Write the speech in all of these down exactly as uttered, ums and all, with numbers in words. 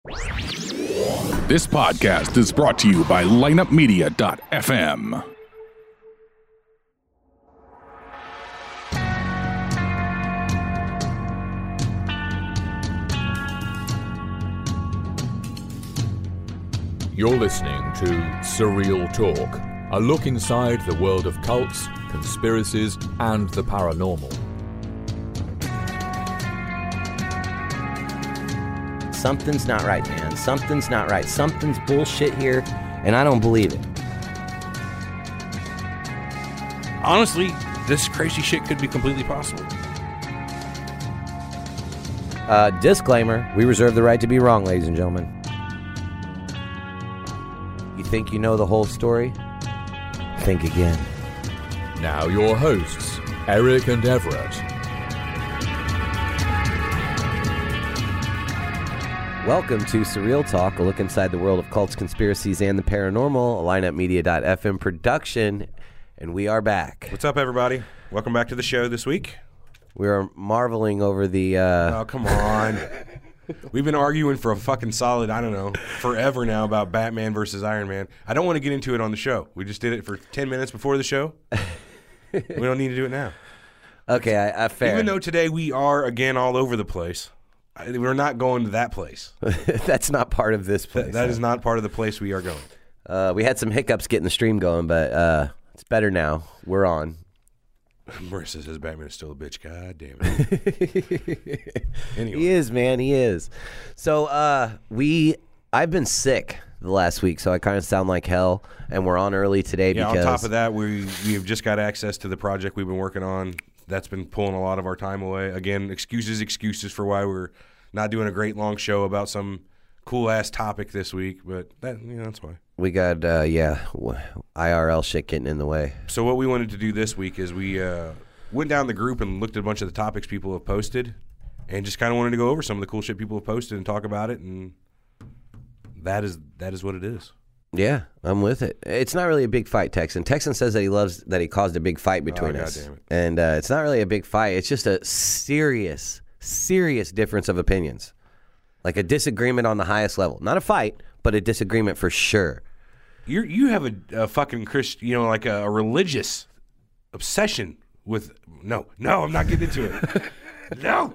This podcast is brought to you by lineup media dot f m. You're listening to Surreal Talk, a look inside the world of cults, conspiracies, and the paranormal. Something's not right, man. Something's not right. Something's bullshit here, and I don't believe it. Honestly, this crazy shit could be completely possible. Uh, disclaimer, we reserve the right to be wrong, ladies and gentlemen. You think you know the whole story? Think again. Now your hosts, Eric and Everett. Welcome to Surreal Talk, a look inside the world of cults, conspiracies, and the paranormal, a lineup media dot f m production, and we are back. What's up, everybody? Welcome back to the show this week. We are marveling over the... Uh... Oh, come on. We've been arguing for a fucking solid, I don't know, forever now about Batman versus Iron Man. I don't want to get into it on the show. We just did it for ten minutes before the show. We don't need to do it now. Okay, I, I fair. Even though today we are, again, all over the place, we're not going to that place. That's not part of this place. That, that is not part of the place we are going. Uh, we had some hiccups getting the stream going, but uh, it's better now. We're on. Marissa says Batman is still a bitch. God damn it. Anyway. He is, man. He is. So uh, we, I've been sick the last week, so I kind of sound like hell, and we're on early today yeah, because... on top of that, we we have just got access to the project we've been working on. That's been pulling a lot of our time away. Again, excuses, excuses for why we're not doing a great long show about some cool-ass topic this week, but that, you know, that's why. We got, uh, yeah, I R L shit getting in the way. So what we wanted to do this week is we uh, went down the group and looked at a bunch of the topics people have posted and just kind of wanted to go over some of the cool shit people have posted and talk about it, and that is that is what it is. Yeah, I'm with it. It's not really a big fight, Texan. Texan says that he loves that he caused a big fight between oh, us. God damn it. And uh, it's not really a big fight. It's just a serious, serious difference of opinions. Like a disagreement on the highest level. Not a fight, but a disagreement for sure. You you have a, a fucking Christ, you know, like a, a religious obsession with no, no, I'm not getting into it. No.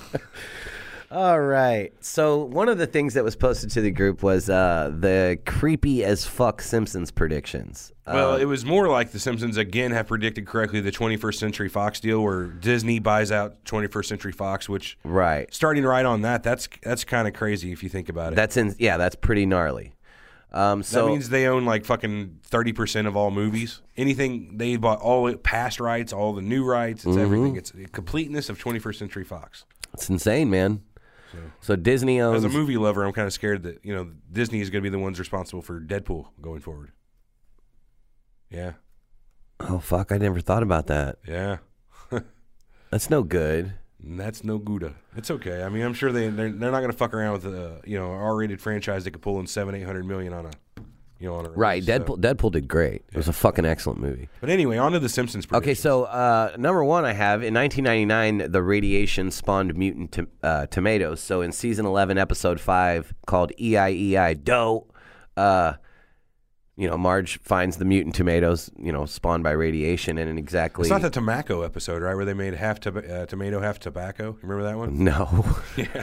All right. So one of the things that was posted to the group was uh, the creepy as fuck Simpsons predictions. Well, um, it was more like the Simpsons again have predicted correctly the twenty-first Century Fox deal, where Disney buys out twenty-first Century Fox, which right. Starting right on that, that's that's kind of crazy if you think about it. That's in yeah, that's pretty gnarly. Um, so that means they own like fucking thirty percent of all movies. Anything they bought, all past rights, all the new rights, it's mm-hmm. everything. It's the completeness of twenty-first Century Fox. It's insane, man. So, so Disney owns... As a movie lover, I'm kind of scared that, you know, Disney is going to be the ones responsible for Deadpool going forward. Yeah. Oh, fuck. I never thought about that. Yeah. That's no good. That's no Gouda. It's okay. I mean, I'm sure they, they're, they're not going to fuck around with a, you know, an R-rated franchise that could pull in seven, eight hundred million on a... You know, on a right, release, Deadpool. So. Deadpool did great. It yeah. was a fucking excellent movie. But anyway, on to the Simpsons predictions. Okay, so uh, number one I have, in nineteen ninety-nine, the radiation spawned mutant to, uh, tomatoes. So in season eleven, episode five, called E I E I Doe, uh, you know, Marge finds the mutant tomatoes, you know, spawned by radiation, and in exactly... It's not the tobacco episode, right, where they made half to, uh, tomato, half tobacco? Remember that one? No. Yeah.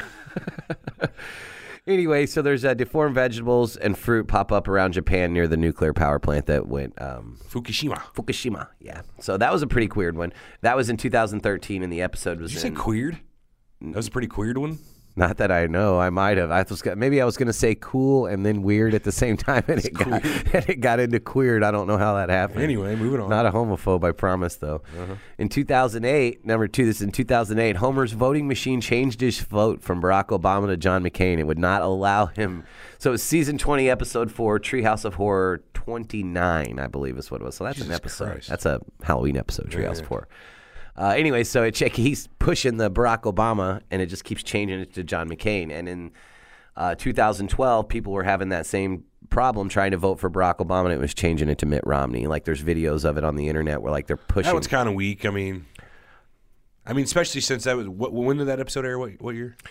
Anyway, so there's uh, deformed vegetables and fruit pop up around Japan near the nuclear power plant that went... Um, Fukushima. Fukushima, yeah. So that was a pretty weird one. That was in two thousand thirteen, and the episode was Did you in... say queered? That was a pretty queered one? Not that I know. I might have. I was maybe I was going to say cool and then weird at the same time, and it, got, and it got into queered. I don't know how that happened. Anyway, moving on. Not a homophobe, I promise, though. Uh-huh. In two thousand eight, number two, this is in two thousand eight, Homer's voting machine changed his vote from Barack Obama to John McCain. It would not allow him. So it's season twenty, episode four, Treehouse of Horror twenty-nine, I believe is what it was. So that's Jesus an episode. Christ. That's a Halloween episode, Treehouse yeah, of yeah. Horror. Uh, anyway, so it check, he's pushing the Barack Obama, and it just keeps changing it to John McCain. And in uh, two thousand twelve, people were having that same problem trying to vote for Barack Obama, and it was changing it to Mitt Romney. Like, there's videos of it on the internet where, like, they're pushing. That one's kind of weak. I mean, I mean, especially since that was, what, when did that episode air? What, what year?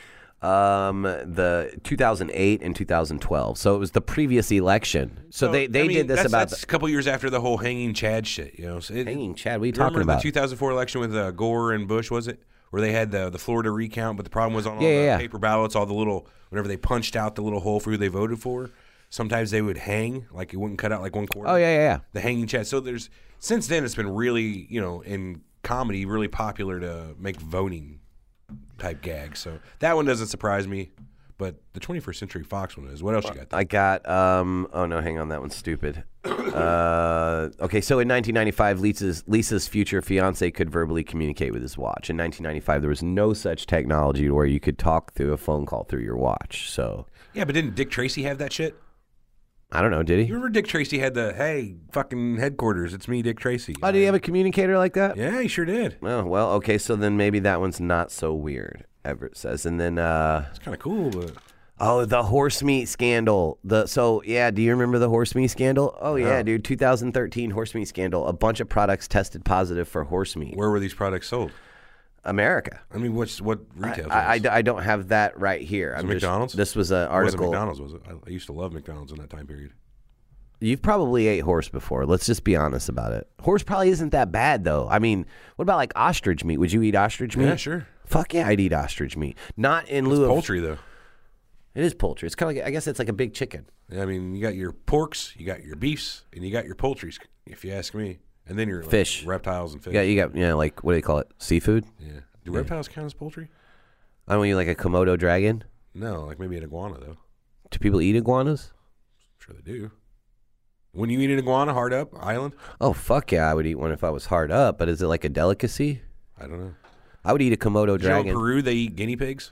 Um, the two thousand eight and two thousand twelve. So it was the previous election. So, so they, they I mean, did this that's, about that's the, a couple years after the whole hanging Chad shit. You know, so it, hanging Chad. What are you remember talking about? the two thousand four election with uh, Gore and Bush? Was it where they had the the Florida recount? But the problem was on all yeah, the yeah, paper ballots, all the little whenever they punched out the little hole for who they voted for. Sometimes they would hang, like it wouldn't cut out like one quarter. Oh yeah, yeah, yeah. The hanging Chad. So there's since then it's been really, you know, in comedy, really popular to make voting type gags. So that one doesn't surprise me. But the twenty-first Century Fox one is. What else you got there? I got, um, oh no, hang on, that one's stupid. uh, okay, so in nineteen ninety-five, Lisa's, Lisa's future fiance could verbally communicate with his watch. In nineteen ninety-five, there was no such technology where you could talk through a phone call through your watch. So Yeah, but didn't Dick Tracy have that shit? I don't know, did he? You remember Dick Tracy had the, hey, fucking headquarters, it's me, Dick Tracy. Oh, did he have a communicator like that? Yeah, he sure did. Oh, well, okay, so then maybe that one's not so weird, Everett says. And then, uh, It's kind of cool, but... oh, the horse meat scandal. The So, yeah, do you remember the horse meat scandal? Oh, yeah, No. dude, two thousand thirteen horse meat scandal. A bunch of products tested positive for horse meat. Where were these products sold? America. I mean, what's what retail? I, I, I don't have that right here. Was I'm it just- McDonald's? This was an It wasn't article. McDonald's, was it? I, I used to love McDonald's in that time period. You've probably ate horse before. Let's just be honest about it. Horse probably isn't that bad, though. I mean, what about like ostrich meat? Would you eat ostrich meat? Yeah, sure. Fuck yeah, I'd eat ostrich meat. Not in lieu It's of poultry, though. It is poultry. It's kind of like, I guess it's like a big chicken. Yeah, I mean, you got your porks, you got your beefs, and you got your poultries, if you ask me. And then your like, Fish. reptiles and fish. Yeah, you got, you know, like, what do they call it? Seafood? Yeah. Do reptiles count as poultry? I don't know, you like a Komodo dragon? No, like maybe an iguana, though. Do people eat iguanas? I'm sure they do. When you eat an iguana, hard up, island? Oh, fuck yeah, I would eat one if I was hard up, but is it like a delicacy? I don't know. I would eat a Komodo Did you know in dragon. Peru, they eat guinea pigs?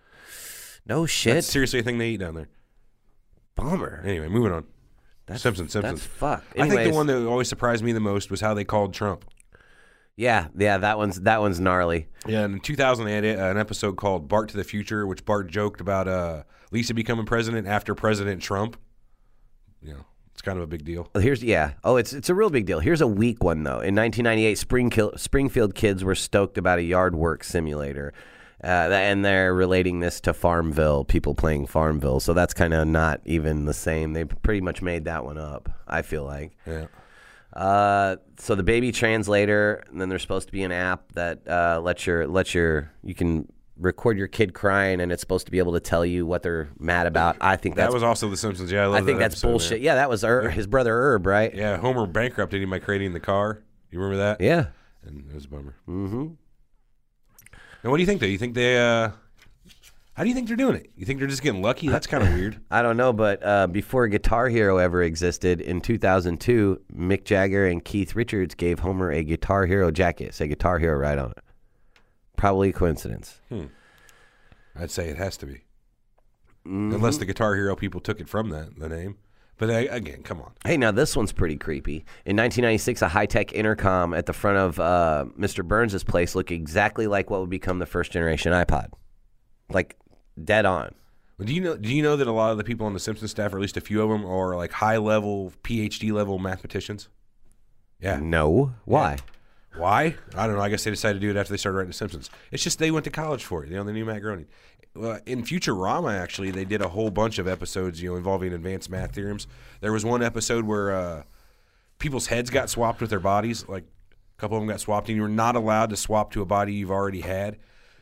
No shit. That's seriously a thing they eat down there. Bummer. Anyway, moving on. That's, Simpsons, Simpsons. That's fuck. I think Anyways, the one that always surprised me the most was how they called Trump. Yeah, yeah, that one's that one's gnarly. Yeah, and in two thousand, they had an episode called Bart to the Future, which Bart joked about uh, Lisa becoming president after President Trump. You know, it's kind of a big deal. Here's yeah. Oh, it's it's a real big deal. Here's a weak one though. In nineteen ninety-eight, Springfield Springfield kids were stoked about a yard work simulator, uh, and they're relating this to Farmville, people playing Farmville. So that's kind of not even the same. They pretty much made that one up, I feel like. Yeah. Uh, so the baby translator, and then there's supposed to be an app that uh, lets your lets your you can record your kid crying, and it's supposed to be able to tell you what they're mad about. I think that's That was also The Simpsons. Yeah, I love I think that that's episode, bullshit. man. Yeah, that was Herb, his brother Herb, right? Yeah, Homer bankrupted him by creating the car. You remember that? Yeah. And it was a bummer. Mm-hmm. Now, what do you think, though? You think they, uh, how do you think they're doing it? You think they're just getting lucky? That's kind of weird. I don't know, but uh, before Guitar Hero ever existed, in two thousand two, Mick Jagger and Keith Richards gave Homer a Guitar Hero jacket. Say Guitar Hero right on it. Probably a coincidence. Hmm. I'd say it has to be. Mm-hmm. Unless the Guitar Hero people took it from that, the name. But uh, again, come on. Hey, now this one's pretty creepy. In nineteen ninety-six, a high-tech intercom at the front of uh, Mister Burns' place looked exactly like what would become the first-generation iPod. Like, dead on. Do you know? Do you know that a lot of the people on the Simpsons staff, or at least a few of them, are like high-level P H D level mathematicians? Yeah. No. Why? Why? I don't know. I guess they decided to do it after they started writing The Simpsons. It's just they went to college for it. You know, they knew Matt Groening. Well, in Futurama, actually, they did a whole bunch of episodes, you know, involving advanced math theorems. There was one episode where uh, people's heads got swapped with their bodies. Like, a couple of them got swapped, and you were not allowed to swap to a body you've already had.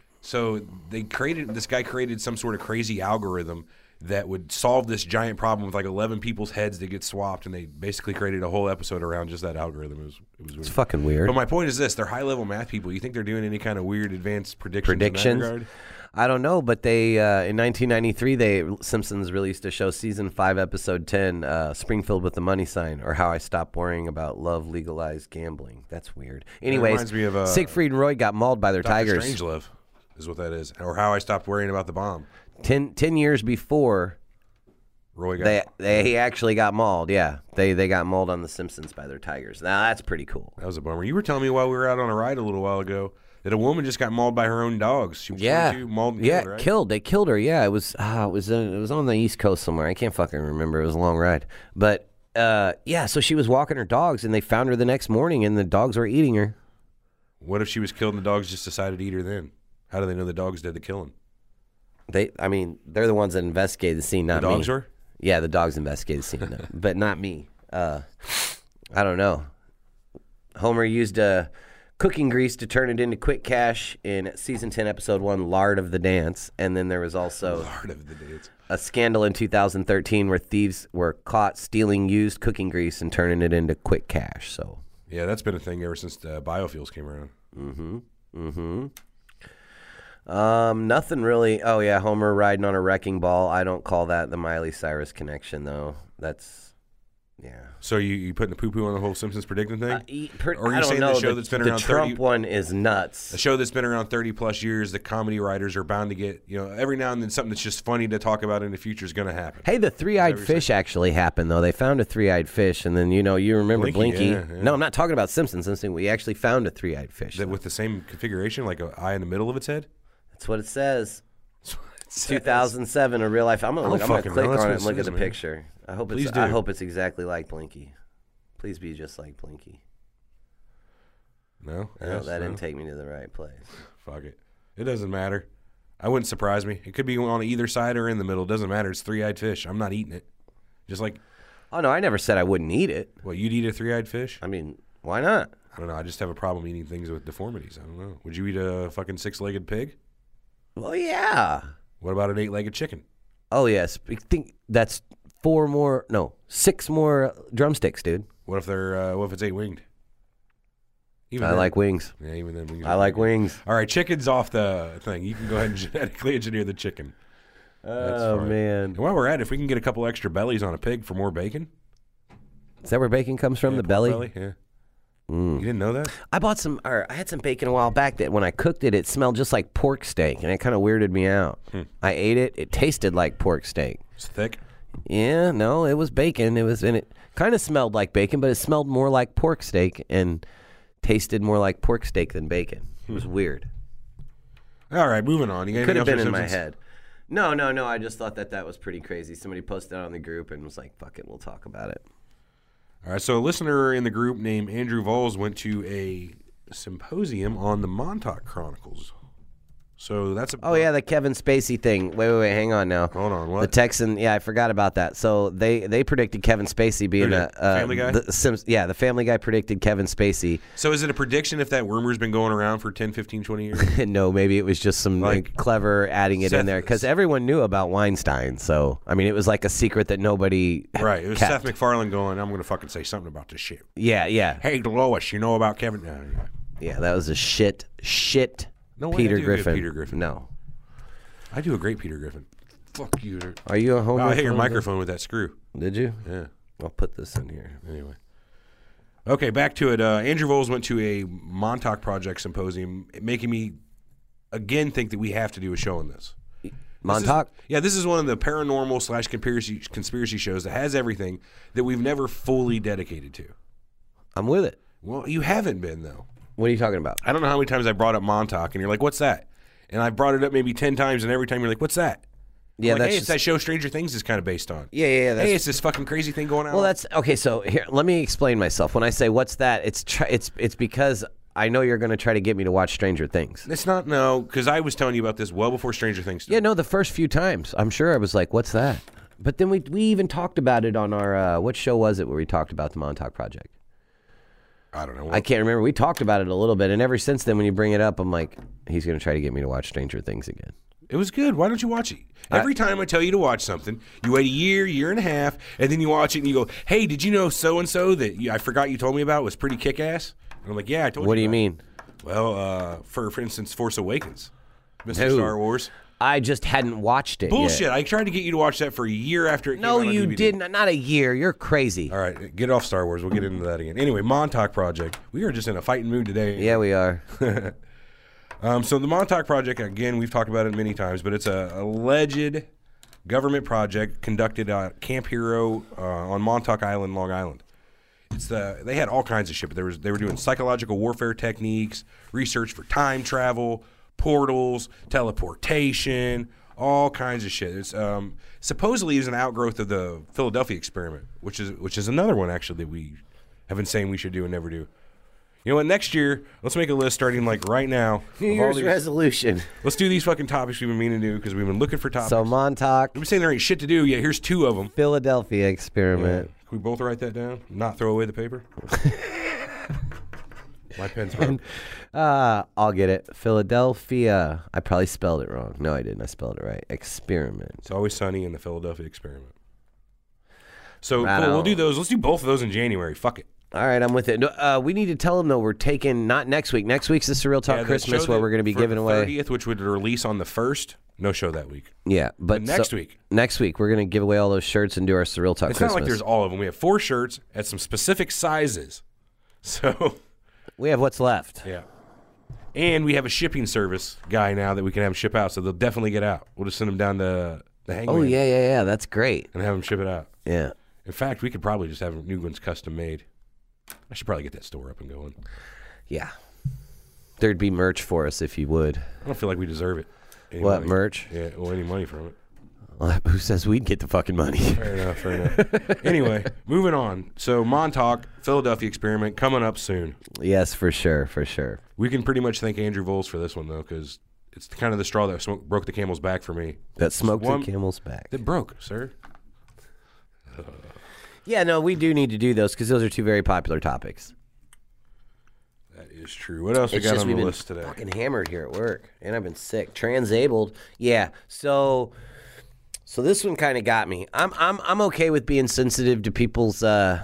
So they created, this guy created some sort of crazy algorithm that would solve this giant problem with like eleven people's heads that get swapped, and they basically created a whole episode around just that algorithm. It was, it was weird. It's fucking weird. But my point is this: they're high-level math people. You think they're doing any kind of weird advanced predictions? Predictions? In that regard? I don't know, but they uh, in nineteen ninety-three, they Simpsons released a show, season five, episode ten, uh, Springfield with the Money Sign, or How I Stopped Worrying About Love Legalized Gambling. That's weird. Anyways, reminds me of, uh, Siegfried and Roy got mauled by their Doctor tigers. Strangelove is what that is, or How I Stopped Worrying About the Bomb. Ten, ten years before, Roy got they they he actually got mauled. Yeah, they they got mauled on The Simpsons by their tigers. Now that's pretty cool. that was a bummer. You were telling me while we were out on a ride a little while ago that a woman just got mauled by her own dogs. She was Yeah, twenty-two, mauled and yeah, killed, right? killed. They killed her. Yeah, it was. Ah, it was. Uh, it was on the East Coast somewhere. I can't fucking remember. It was a long ride, but uh, yeah. So she was walking her dogs, and they found her the next morning, and the dogs were eating her. What if she was killed and the dogs just decided to eat her then? How do they know the dogs did the killing? They, I mean, they're the ones that investigated the scene, not The dogs me. were? Yeah, the dogs investigated the scene, no, but not me. Uh, I don't know. Homer used a cooking grease to turn it into quick cash in season ten, episode one, Lard of the Dance. And then there was also Lord of the Dance. a scandal in two thousand thirteen where thieves were caught stealing used cooking grease and turning it into quick cash. So Yeah, that's been a thing ever since uh, biofuels came around. Mm-hmm. Mm-hmm. Um, nothing really. Oh yeah, Homer riding on a wrecking ball. I don't call that the Miley Cyrus connection though. That's yeah. So you you putting the poo poo on the whole Simpsons predicting thing? Uh, e- per, Or are you I don't saying know. the show the, that's been the around Trump thirty one is nuts. A show that's been around thirty plus years, the comedy writers are bound to get, you know, every now and then something that's just funny to talk about in the future is going to happen. Hey, the three-eyed Every fish actually happened though. They found a three-eyed fish, and then you know you remember Blinky, Blinky. yeah, yeah. No, I'm not talking about Simpsons. I'm saying we actually found a three-eyed fish. That with the same configuration, like an eye in the middle of its head? That's what it says. That's what it says. two thousand seven, a real life. I'm gonna I look. don't I'm gonna fucking click know. That's on what it and it look at says, the man. picture. I hope Please it's. I do. hope it's exactly like Blinky. Please be just like Blinky. No? No, Yes, that no? didn't take me to the right place. Fuck it. It doesn't matter. I wouldn't surprise me. It could be on either side or in the middle. It doesn't matter. It's three-eyed fish. I'm not eating it. Just like, Oh no, I never said I wouldn't eat it. what, you'd eat a three-eyed fish? I mean, why not? I don't know. I just have a problem eating things with deformities. I don't know. Would you eat a fucking six-legged pig? Well, yeah. What about an eight-legged chicken? Oh yes. I think that's four more. No, six more drumsticks, dude. What if they're uh, what if it's eight-winged? Even I then- like wings. Yeah, even then. Wings I are like pretty good. wings. All right, chicken's off the thing. You can go ahead and genetically engineer the chicken. That's Oh fine. man, And while we're at it, if we can get a couple extra bellies on a pig for more bacon. is that where bacon comes from? Yeah, the pork belly? Yeah. You didn't know that? I bought some. Or I had some bacon a while back that when I cooked it, it smelled just like pork steak, and it kind of weirded me out. Hmm. I ate it. It tasted like pork steak. It's thick. Yeah, no, it was bacon. It was and it kind of smelled like bacon, but it smelled more like pork steak and tasted more like pork steak than bacon. It was weird. All right, moving on. You got Could anything have been else in for my Simpsons? head. No, no, no. I just thought that that was pretty crazy. Somebody posted it on the group and was like, "Fuck it, we'll talk about it." All right, so a listener in the group named Andrew Vols went to a symposium on the Montauk Chronicles. So that's a Oh yeah, the Kevin Spacey thing. Wait, wait, wait. Hang on now. Hold on, what? The Texan. Yeah, I forgot about that. So they they predicted Kevin Spacey being Who a did? uh, Family Guy? The Sims, yeah, the Family Guy predicted Kevin Spacey. So is it a prediction if that rumor's been going around for ten, fifteen, twenty years? No, maybe it was just some Like, like, clever adding it Seth- in there because everyone knew about Weinstein. So I mean, it was like a secret that nobody Right. It was kept. Seth MacFarlane going, I'm going to fucking say something about this shit. Yeah, yeah, Hey, Lois, you know about Kevin? No, yeah. yeah. That was a shit, shit. No way, I Peter do a good Griffin. Peter Griffin. No. I do a great Peter Griffin. Fuck you. Are you a Homer? Wow, I hit your fan? microphone with that screw. Did you? Yeah. I'll put this in here. Anyway. Okay, back to it. Uh, Andrew Vols went to a Montauk Project symposium, making me again think that we have to do a show on this. Montauk? This is- yeah, this is one of the paranormal slash conspiracy conspiracy shows that has everything that we've never fully dedicated to. I'm with it. Well, you haven't been though. What are you talking about? I don't know how many times I brought up Montauk, and you're like, "What's that?" And I brought it up maybe ten times, and every time you're like, "What's that?" I'm Yeah, like, that's hey, just, it's that show Stranger Things is kind of based on. yeah, yeah, yeah. That's, Hey, it's this fucking crazy thing going on. well, that's okay. So here, let me explain myself. When I say what's that, it's tr- it's it's because I know you're going to try to get me to watch Stranger Things. It's not no, because I was telling you about this well before Stranger Things. Yeah, no, the first few times, I'm sure I was like, "What's that?" But then we we even talked about it on our uh, what show was it where we talked about the Montauk Project? I don't know. I can't remember. We talked about it a little bit, and ever since then, when you bring it up, I'm like, he's going to try to get me to watch Stranger Things again. It was good. Why don't you watch it? Every time I tell you to watch something, you wait a year, year and a half, and then you watch it and you go, "Hey, did you know so and so that you, I forgot you told me about was pretty kick ass?" And I'm like, "Yeah, I told you." What do you about mean? it." Well, uh, for for instance, Force Awakens, Mister Who? Star Wars. I just hadn't watched it Bullshit. yet. I tried to get you to watch that for a year after it No, came out on you D V D. didn't. Not a year. You're crazy. All right, get off Star Wars. We'll get into that again. Anyway, Montauk Project. We are just in a fighting mood today. Yeah, we are. Um, so the Montauk Project, again, we've talked about it many times, but it's a alleged government project conducted at Camp Hero uh, on Montauk Island, Long Island. It's the they had all kinds of shit, but there was they were doing psychological warfare techniques, research for time travel, portals, teleportation, all kinds of shit. It's um, supposedly is an outgrowth of the Philadelphia experiment, which is which is another one actually that we have been saying we should do and never do. You know what? Next year, let's make a list starting like right now. New of all Year's these- resolution. Let's do these fucking topics we've been meaning to do because we've been looking for topics. So Montauk, We've been saying there ain't shit to do. Yeah, here's two of them. Philadelphia experiment. Can we both write that down? Not throw away the paper? My pen's broke. Uh, I'll get it. Philadelphia. I probably spelled it wrong. No, I didn't. I spelled it right. Experiment. It's always sunny in the Philadelphia experiment. So Right cool, we'll on. do those. Let's do both of those in January. Fuck it. All right, I'm with it. No, uh, we need to tell them, though, we're taking, not next week. Next week's the Surreal Talk Yeah, the Christmas show where that- we're going to be for giving the away. thirtieth, which would release on the first. No show that week. Yeah, but, But next so- week. Next week, we're going to give away all those shirts and do our Surreal Talk It's Christmas. not like there's all of them. We have four shirts at some specific sizes. So, We have what's left. yeah. And we have a shipping service guy now that we can have them ship out, so they'll definitely get out. We'll just send them down to the Hangman Oh, yeah, yeah, yeah. That's great. and have them ship it out. Yeah. In fact, we could probably just have new ones custom made. I should probably get that store up and going. Yeah. There'd be merch for us if you would. I don't feel like we deserve it. Any What, money. merch? Yeah, well, any money from it. Well, who says we'd get the fucking money? Fair enough, fair enough. Anyway, moving on. So, Montauk, Philadelphia experiment coming up soon. Yes, for sure, for sure. We can pretty much thank Andrew Voles for this one, though, because it's kind of the straw that smoke, broke the camel's back for me. That smoked one- the camel's back. That broke, sir. Yeah, no, we do need to do those because those are two very popular topics. That is true. What else we It's got just on we've the been list today? fucking hammered here at work, and I've been sick. Transabled, yeah. So, so this one kind of got me. I'm, I'm, I'm okay with being sensitive to people's uh,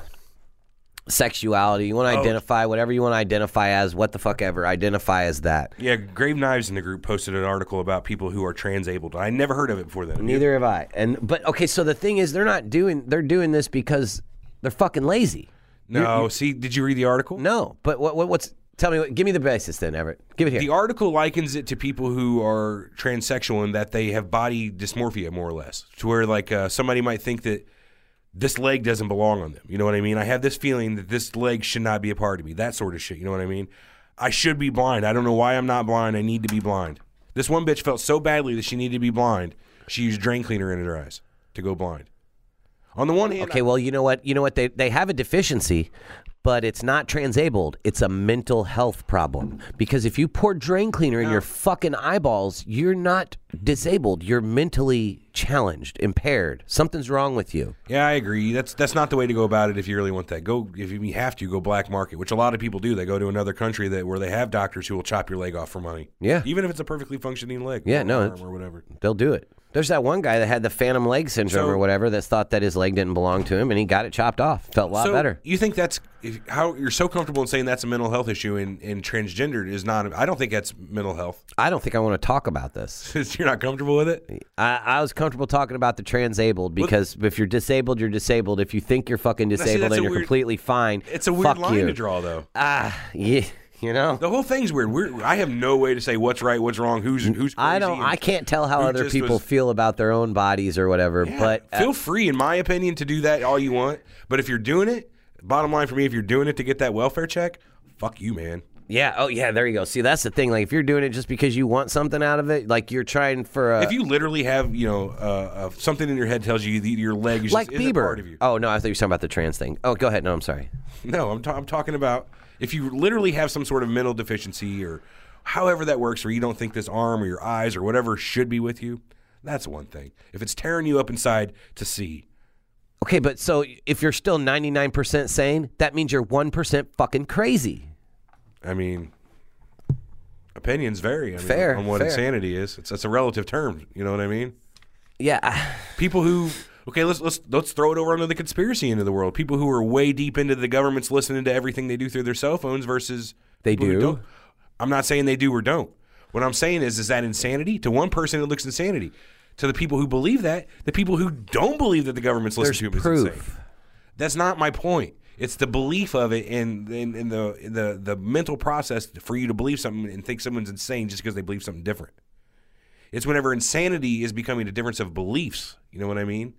sexuality. You want to Oh. identify whatever you want to identify as, what the fuck ever. Identify as that. Yeah, Grave Knives in the group posted an article about people who are transabled. I never heard of it before then. Have you? Neither have I. And but okay, so the thing is, they're not doing. They're doing this because they're fucking lazy. No, see, did you read the article? No, but what, what what's? Tell me, what, give me the basis then, Everett. Give it here. The article likens it to people who are transsexual in that they have body dysmorphia, more or less, to where like uh, somebody might think that this leg doesn't belong on them. You know what I mean? I have this feeling that this leg should not be a part of me. That sort of shit. You know what I mean? I should be blind. I don't know why I'm not blind. I need to be blind. This one bitch felt so badly that she needed to be blind, she used drain cleaner in her eyes to go blind. On the one hand, Okay, well, you know what? You know what? They they have a deficiency, but it's not transabled. It's a mental health problem. Because if you pour drain cleaner in your fucking eyeballs, you're not disabled. You're mentally challenged, impaired. Something's wrong with you. yeah, I agree. That's that's not the way to go about it. If you really want that, go if you have to go black market, which a lot of people do. They go to another country that where they have doctors who will chop your leg off for money. Yeah. even if it's a perfectly functioning leg. Yeah, or no, arm it's- or whatever. They'll do it. There's that one guy that had the phantom leg syndrome So- or whatever that thought that his leg didn't belong to him, and he got it chopped off. Felt a lot so better. You think that's if, how you're so comfortable in saying that's a mental health issue and, and transgendered is not? I don't think that's mental health. I don't think I want to talk about this. You're not comfortable with it. I, I was comfortable talking about the transabled because if you're disabled, you're disabled. If you think you're fucking see, disabled that's and a you're weird- completely fine, It's a weird fuck line you. to draw, though. Ah, yeah, you know. The whole thing's weird. We're, I have no way to say what's right, what's wrong, who's who's. Crazy I don't. and I can't tell how who other just people was- feel about their own bodies or whatever. Yeah, but uh, feel free, in my opinion, to do that all you want. But if you're doing it, bottom line for me, if you're doing it to get that welfare check, fuck you, man. yeah, oh yeah, there you go. See, that's the thing. Like, if you're doing it just because you want something out of it, like you're trying for a, If you literally have, you know, uh, uh, something in your head tells you that your leg is like just isn't Bieber. part of you. Oh no, I thought you were talking about the trans thing. Oh, go ahead. No, I'm sorry. No, I'm, ta- I'm talking about if you literally have some sort of mental deficiency or however that works, or you don't think this arm or your eyes or whatever should be with you, that's one thing. If it's tearing you up inside to see, Okay, but so if you're still ninety-nine percent sane, that means you're one percent fucking crazy. I mean, opinions vary. I mean, Fair, on what fair. insanity is. It's it's a relative term. You know what I mean? Yeah. I- People who okay, let's let's let's throw it over under the conspiracy end of the world. People who are way deep into the government's listening to everything they do through their cell phones versus They people who do? don't. I'm not saying they do or don't. What I'm saying is, is that insanity? To one person, it looks insanity. To the people who believe that, the people who don't believe that the government's listening There's to them is proof. insane. That's not my point. It's the belief of it and, and, and the, the the mental process for you to believe something and think someone's insane just because they believe something different. It's whenever insanity is becoming a difference of beliefs. You know what I mean?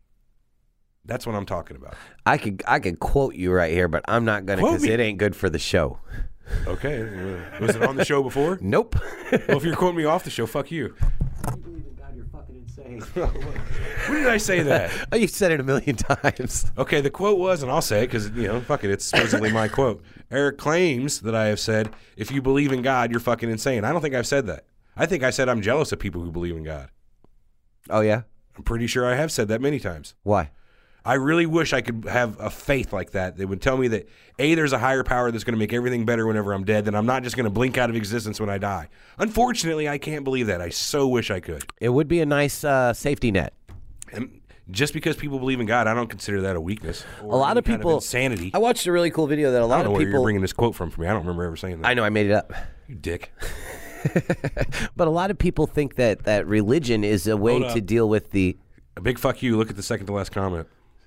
That's what I'm talking about. I could I could quote you right here, but I'm not gonna Quote because me. it ain't good for the show. Okay. uh, Was it on the show before? Nope. Well, if you're quoting me off the show, fuck you. You believe in God, you're fucking insane. saying? When did I say that? Oh, you said it a million times. Okay, the quote was, and I'll say it because, you know, fuck it, it's supposedly my quote. Eric claims that I have said, if you believe in God, you're fucking insane. I don't think I've said that. I think I said I'm jealous of people who believe in God. Oh, yeah? I'm pretty sure I have said that many times. Why? I really wish I could have a faith like that that would tell me that, A, there's a higher power that's going to make everything better whenever I'm dead, that I'm not just going to blink out of existence when I die. Unfortunately, I can't believe that. I so wish I could. It would be a nice uh, safety net. And just because people believe in God, I don't consider that a weakness. Or A lot any of kind people. insanity. I watched a really cool video that a I lot don't know of where people. you're bringing this quote from for me. I don't remember ever saying that. I know, I made it up. You dick. But a lot of people think that, that religion is a way Hold up. to deal with the. A big fuck you. Look at the second to last comment.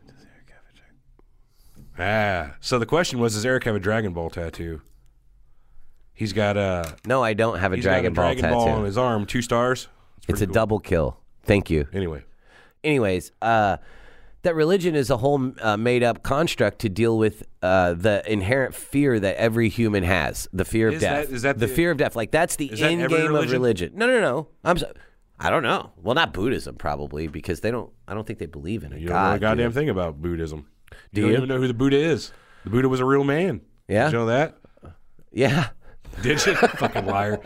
Ah, so the question was, does Eric have a Dragon Ball tattoo? He's got a No, I don't have a he's Dragon got a Ball Dragon Ball tattoo. on his arm, two stars. It's, It's a pretty cool. double kill. Thank you. Anyway, Anyways, uh, that religion is a whole uh, made-up construct to deal with uh, the inherent fear that every human has, the fear of Is death. that- is that the, the- fear of death? Like that's the is that end every game of religion? religion. No, no, no. I'm. So, I don't know. Well, not Buddhism probably because they don't. I don't think they believe in a you god. don't know a goddamn dude. thing about Buddhism. Do you don't you? even know who the Buddha is. The Buddha was a real man. Yeah? Did you know that? Yeah. Did you? Fucking liar.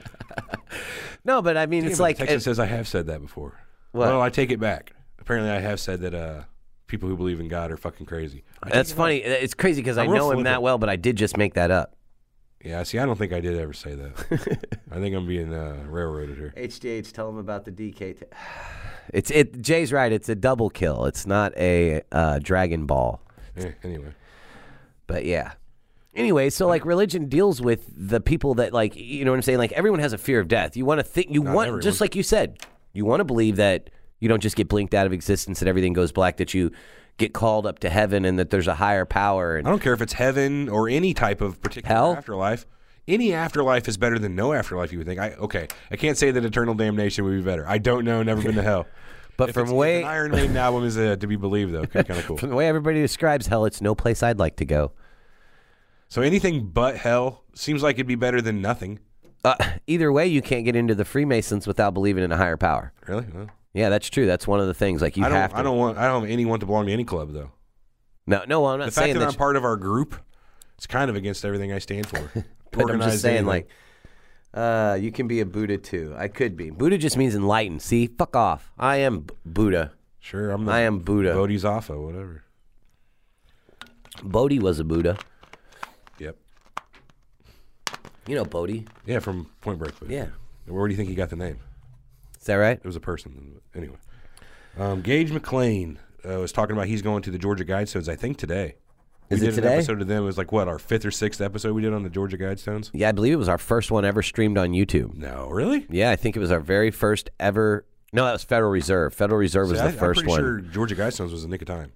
No, but I mean, it's Damn it, like Texas it- says I have said that before. What? Well, I take it back. Apparently, I have said that uh, people who believe in God are fucking crazy. I take that's it funny. It's crazy because I I'm real know him that flippant. well, but I did just make that up. back. Yeah, see, I don't think I did ever say that. I think I'm being uh, railroaded here. H D H, tell him about the D K. T- it's it. Jay's right. It's a double kill. It's not a uh, Dragon Ball. Eh, anyway. But yeah. Anyway, so like religion deals with the people that like you know what I'm saying. Like everyone has a fear of death. You want to think. You Not want everyone. just like you said. You want to believe that you don't just get blinked out of existence and everything goes black. That you get called up to heaven and that there's a higher power. And I don't care if it's heaven or any type of particular Hell? afterlife. Any afterlife is better than no afterlife, you would think. I Okay, I can't say that eternal damnation would be better. I don't know, never been to hell. but If from it's- if way an Iron Maiden album is uh, to be believed, though. Okay, kind of cool. from the way everybody describes hell, it's no place I'd like to go. So anything but hell seems like it'd be better than nothing. Uh, either way, you can't get into the Freemasons without believing in a higher power. Really? Well, Yeah, that's true. That's one of the things. Like you I don't. have to. I don't want. I don't have anyone to belong to any club, though. No, no, I'm not The fact saying that, that. I'm part of our group, it's kind of against everything I stand for. but I'm Organized just saying, anything. like, uh, you can be a Buddha too. I could be. Buddha just means enlightened. See, fuck off. I am B- Buddha. sure, I'm. The I am Buddha. Bodhisattva, whatever. Bodhi was a Buddha. Yep. You know Bodhi. Yeah, from Point Break. But Yeah. Where do you think he got the name? Is that right? It was a person. Anyway, um, Gage McLean uh, was talking about he's going to the Georgia Guidestones. I think today. Is we it did today? An episode of them. It was like what our fifth or sixth episode we did on the Georgia Guidestones. Yeah, I believe it was our first one ever streamed on YouTube. No, really? Yeah, I think it was our very first ever. No, that was Federal Reserve. Federal Reserve was See, the I, first I'm pretty one. sure Georgia Guidestones was a nick of time.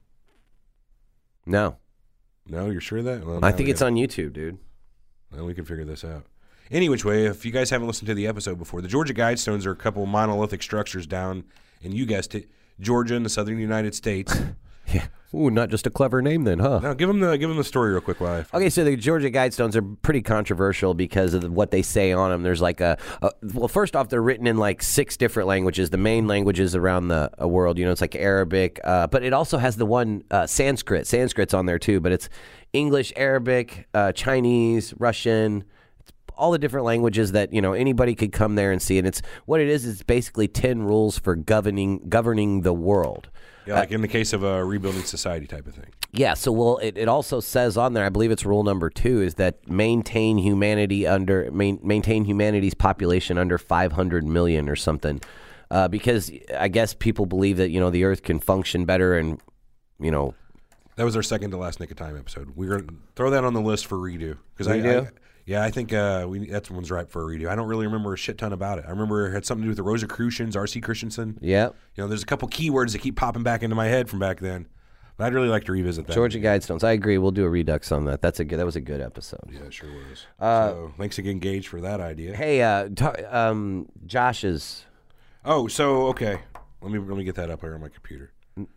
No, No, you're sure of that? Well, I now think we it's got- on YouTube, dude. Well, we can figure this out. Any which way, if you guys haven't listened to the episode before, the Georgia Guidestones are a couple monolithic structures down, and you guessed it, Georgia in the southern United States. Yeah. Ooh, not just a clever name then, huh? Now, give them the give them the story real quick. While I Okay, so the Georgia Guidestones are pretty controversial because of what they say on them. There's like a, a well, first off, they're written in like six different languages, the main languages around the uh, world. You know, it's like Arabic, uh, but it also has the one uh, Sanskrit. Sanskrit's on there too, but it's English, Arabic, uh, Chinese, Russian. It's all the different languages that you know anybody could come there and see. And it's what it is is basically ten rules for governing governing the world. Yeah, like in the case of a rebuilding society type of thing. Yeah, so well, it, it also says on there, I believe it's rule number two, is that maintain humanity under main, maintain humanity's population under five hundred million or something, uh, because I guess people believe that you know the Earth can function better, and you know, That was our second to last Nick of Time episode. We're gonna throw that on the list for redo because I, Redo? I, yeah, I think uh, we that one's ripe for a redo. I don't really remember a shit ton about it. I remember it had something to do with the Rosicrucians, R C Christensen. yeah, You know, there's a couple keywords that keep popping back into my head from back then. But I'd really like to revisit that. Georgia Guidestones. I agree. We'll do a redux on that. That's a good. That was a good episode. Yeah, it sure was. Uh, so thanks again, Gage, for that idea. Hey, uh, ta- um, Josh's. Oh, so okay. Let me let me get that up here on my computer.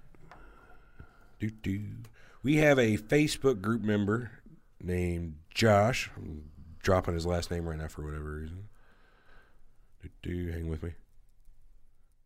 Do do. We have a Facebook group member named Josh. I'm dropping his last name right now for whatever reason. Do do. Hang with me.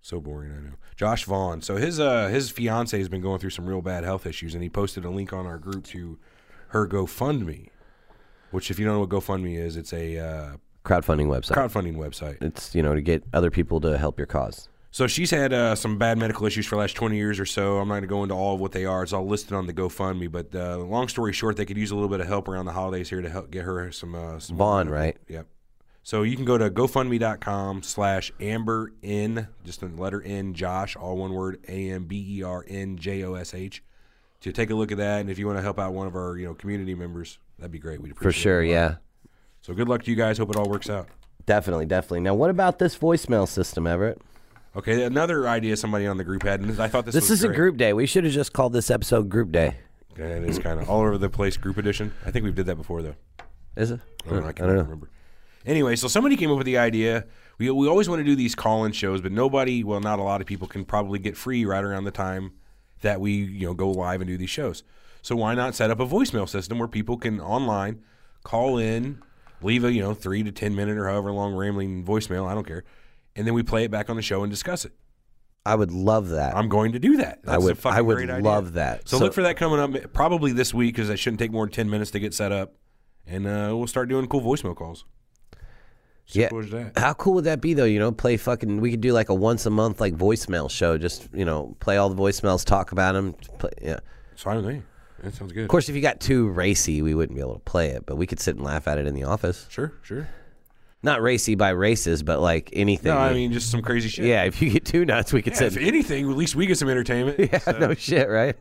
So boring, I know. Josh Vaughn. So his uh, his fiance has been going through some real bad health issues, and he posted a link on our group to her GoFundMe, which, if you don't know what GoFundMe is, it's a uh, crowdfunding website. Crowdfunding website. It's, you know, to get other people to help your cause. So she's had uh, some bad medical issues for the last twenty years or so. I'm not going to go into all of what they are. It's all listed on the GoFundMe. But uh, long story short, they could use a little bit of help around the holidays here to help get her some. Uh, some Vaughn, right? Yep. So you can go to GoFundMe.com slash Amber N, just the letter N, Josh, all one word, A M B E R N J O S H, to take a look at that. And if you want to help out one of our, you know, community members, that'd be great. We'd appreciate For sure, it. yeah. So good luck to you guys. Hope it all works out. Definitely, definitely. Now, what about this voicemail system, Everett? Okay, another idea somebody on the group had, and I thought this, This was is great. a group day. We should have just called this episode Group Day. And it's kind of all over the place, group edition. I think we did that before, though. Is it? I don't know. I can't don't know. remember. Anyway, so somebody came up with the idea. We we always want to do these call-in shows, but nobody, well, not a lot of people can probably get free right around the time that we, you know, go live and do these shows. So why not set up a voicemail system where people can online call in, leave a, you know, three to ten minute or however long rambling voicemail, I don't care, and then we play it back on the show and discuss it. I would love that. I'm going to do that. That's I would. a fucking I would great idea. love that. So, look for that coming up probably this week, because that shouldn't take more than ten minutes to get set up, and uh, we'll start doing cool voicemail calls. Simple yeah. as that. How cool would that be, though? You know, play fucking. We could do like a once a month like voicemail show. Just, you know, play all the voicemails, talk about them. Play, yeah. It's fine with me. That sounds good. Of course, if you got too racy, we wouldn't be able to play it, but we could sit and laugh at it in the office. Sure, sure. Not racy by races, but like anything. No, I mean just some crazy shit. Yeah, if you get too nuts, we could Yeah, sit. if anything, at least we get some entertainment. Yeah, So, no shit, right?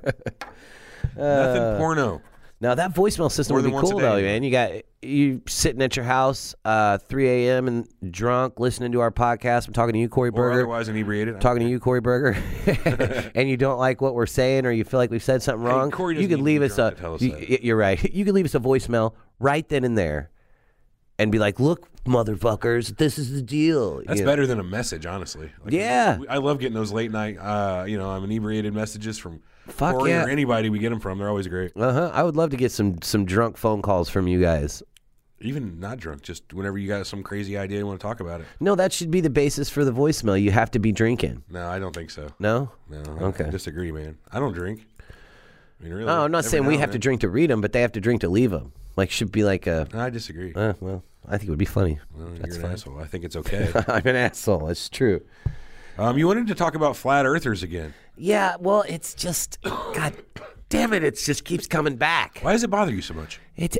nothing porno. Now that voicemail system More would be than once a cool day, though, man. man. You got you sitting at your house, uh, three a.m. and drunk, listening to our podcast. I'm talking to you, Corey Or Berger. otherwise inebriated. Talking to you, Corey Berger, and you don't like what we're saying, or you feel like we've said something Hey, wrong. Corey You doesn't could need to leave be us a. drunk to tell us you, that. you're right. You could leave us a voicemail right then and there, and be like, "Look, motherfuckers, this is the deal." That's You know? better than a message, honestly. Like, Yeah. we- I love getting those late night, uh, you know, I'm inebriated messages from Fuck Corey yeah. or anybody we get them from. They're always great. Uh huh. I would love to get some some drunk phone calls from you guys. Even not drunk, just whenever you got some crazy idea and want to talk about it. No, that should be the basis for the voicemail. You have to be drinking. No, I don't think so. No. No, I Okay. disagree, man. I don't drink. I mean, really. Oh, I'm not every saying we now have and to then. drink to read them, but they have to drink to leave them. Like, should be like a. I disagree. Uh, well, I think it would be funny. Well, That's you're an fine. asshole. I think it's okay. I'm an asshole. It's true. um, you wanted to talk about flat earthers again. Yeah. Well, it's just. God damn it! It just keeps coming back. Why does it bother you so much? It.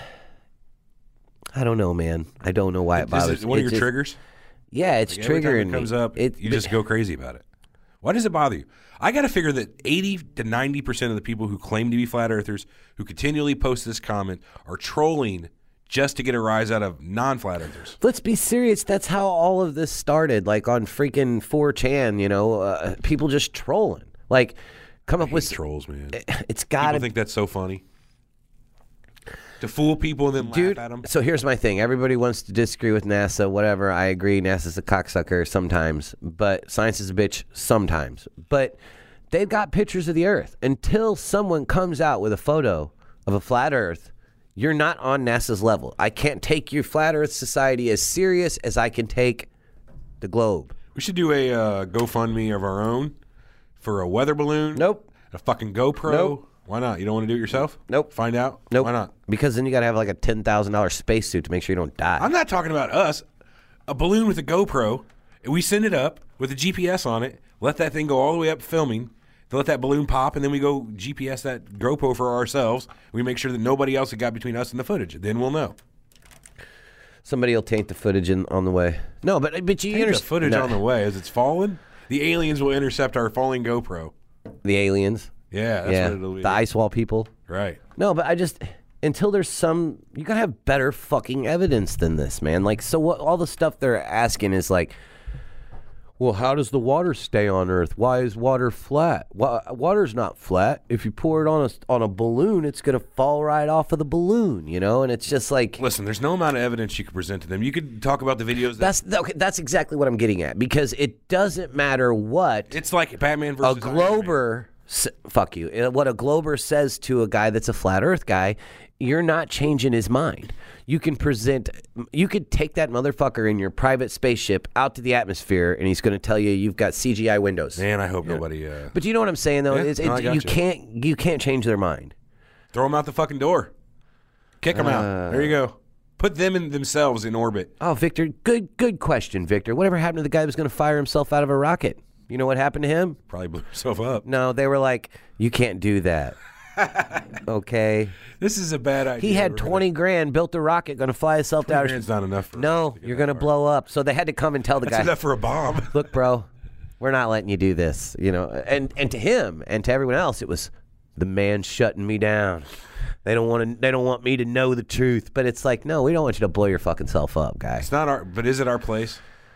I don't know, man. I don't know why it bothers. Is it one of It your just- triggers? Yeah, it's Like, every time triggering it comes me. up, It- you just go crazy about it. Why does it bother you? I got to figure that eighty to ninety percent of the people who claim to be flat earthers, who continually post this comment, are trolling just to get a rise out of non-flat earthers. Let's be serious. That's how all of this started. Like on freaking four chan, you know, uh, people just trolling. Like, come up I with hate trolls, man. It's got People to think that's so funny. To fool people and then Dude, laugh at them. so here's my thing. Everybody wants to disagree with NASA, whatever. I agree. NASA's a cocksucker sometimes, but science is a bitch sometimes. But they've got pictures of the Earth. Until someone comes out with a photo of a flat Earth, you're not on NASA's level. I can't take your flat Earth society as serious as I can take the globe. We should do a uh, GoFundMe of our own for a weather balloon. Nope. A fucking GoPro. Nope. Why not? You don't want to do it yourself? Nope. Find out? Nope. Why not? Because then you got to have like a ten thousand dollars spacesuit to make sure you don't die. I'm not talking about us. A balloon with a GoPro. We send it up with a G P S on it. Let that thing go all the way up filming. Then let that balloon pop, and then we go G P S that GoPro for ourselves. We make sure that nobody else has got between us and the footage. Then we'll know. Somebody will taint the footage in, on the way. No, but but you Take the understand footage no, on the way as it's falling. The aliens will intercept our falling GoPro. the aliens. Yeah, that's yeah, what it'll be. the ice wall people. Right. No, but I just until there's some, you gotta have better fucking evidence than this, man. Like, so what? All the stuff they're asking is like, well, how does the water stay on Earth? Why is water flat? Wa- water's not flat. If you pour it on a on a balloon, it's gonna fall right off of the balloon, you know. And it's just like, Listen, there's no amount of evidence you could present to them. You could talk about the videos. That, that's okay. That's exactly what I'm getting at, because it doesn't matter what it's like Batman a versus Iron Man. glober S- fuck you. Uh, What a Glober says to a guy that's a flat Earth guy, you're not changing his mind. You can present, you could take that motherfucker in your private spaceship out to the atmosphere, and he's going to tell you you've got C G I windows. Man, I hope nobody. Uh, But you know what I'm saying, though? Yeah, It's, no, it's, I got you you. can't, you can't change their mind. throw them out the fucking door. Kick them Uh, out. There you go. Put them in themselves in orbit. Oh, Victor, good, good question, Victor. Whatever happened to the guy who was going to fire himself out of a rocket? You know what happened to him? Probably blew himself up. No, they were like, you can't do that. Okay. This is a bad idea. He had We're gonna- twenty grand, built a rocket, going to fly himself to outer Grand's not enough. For No, to get you're that going to far. blow up. So they had to come and tell the That's guy, enough for a bomb. look, bro, we're not letting you do this. You know, and and to him and to everyone else, it was the man shutting me down. They don't want to. They don't want me to know the truth. But it's like, no, we don't want you to blow your fucking self up, guy. It's not our, but is it our place?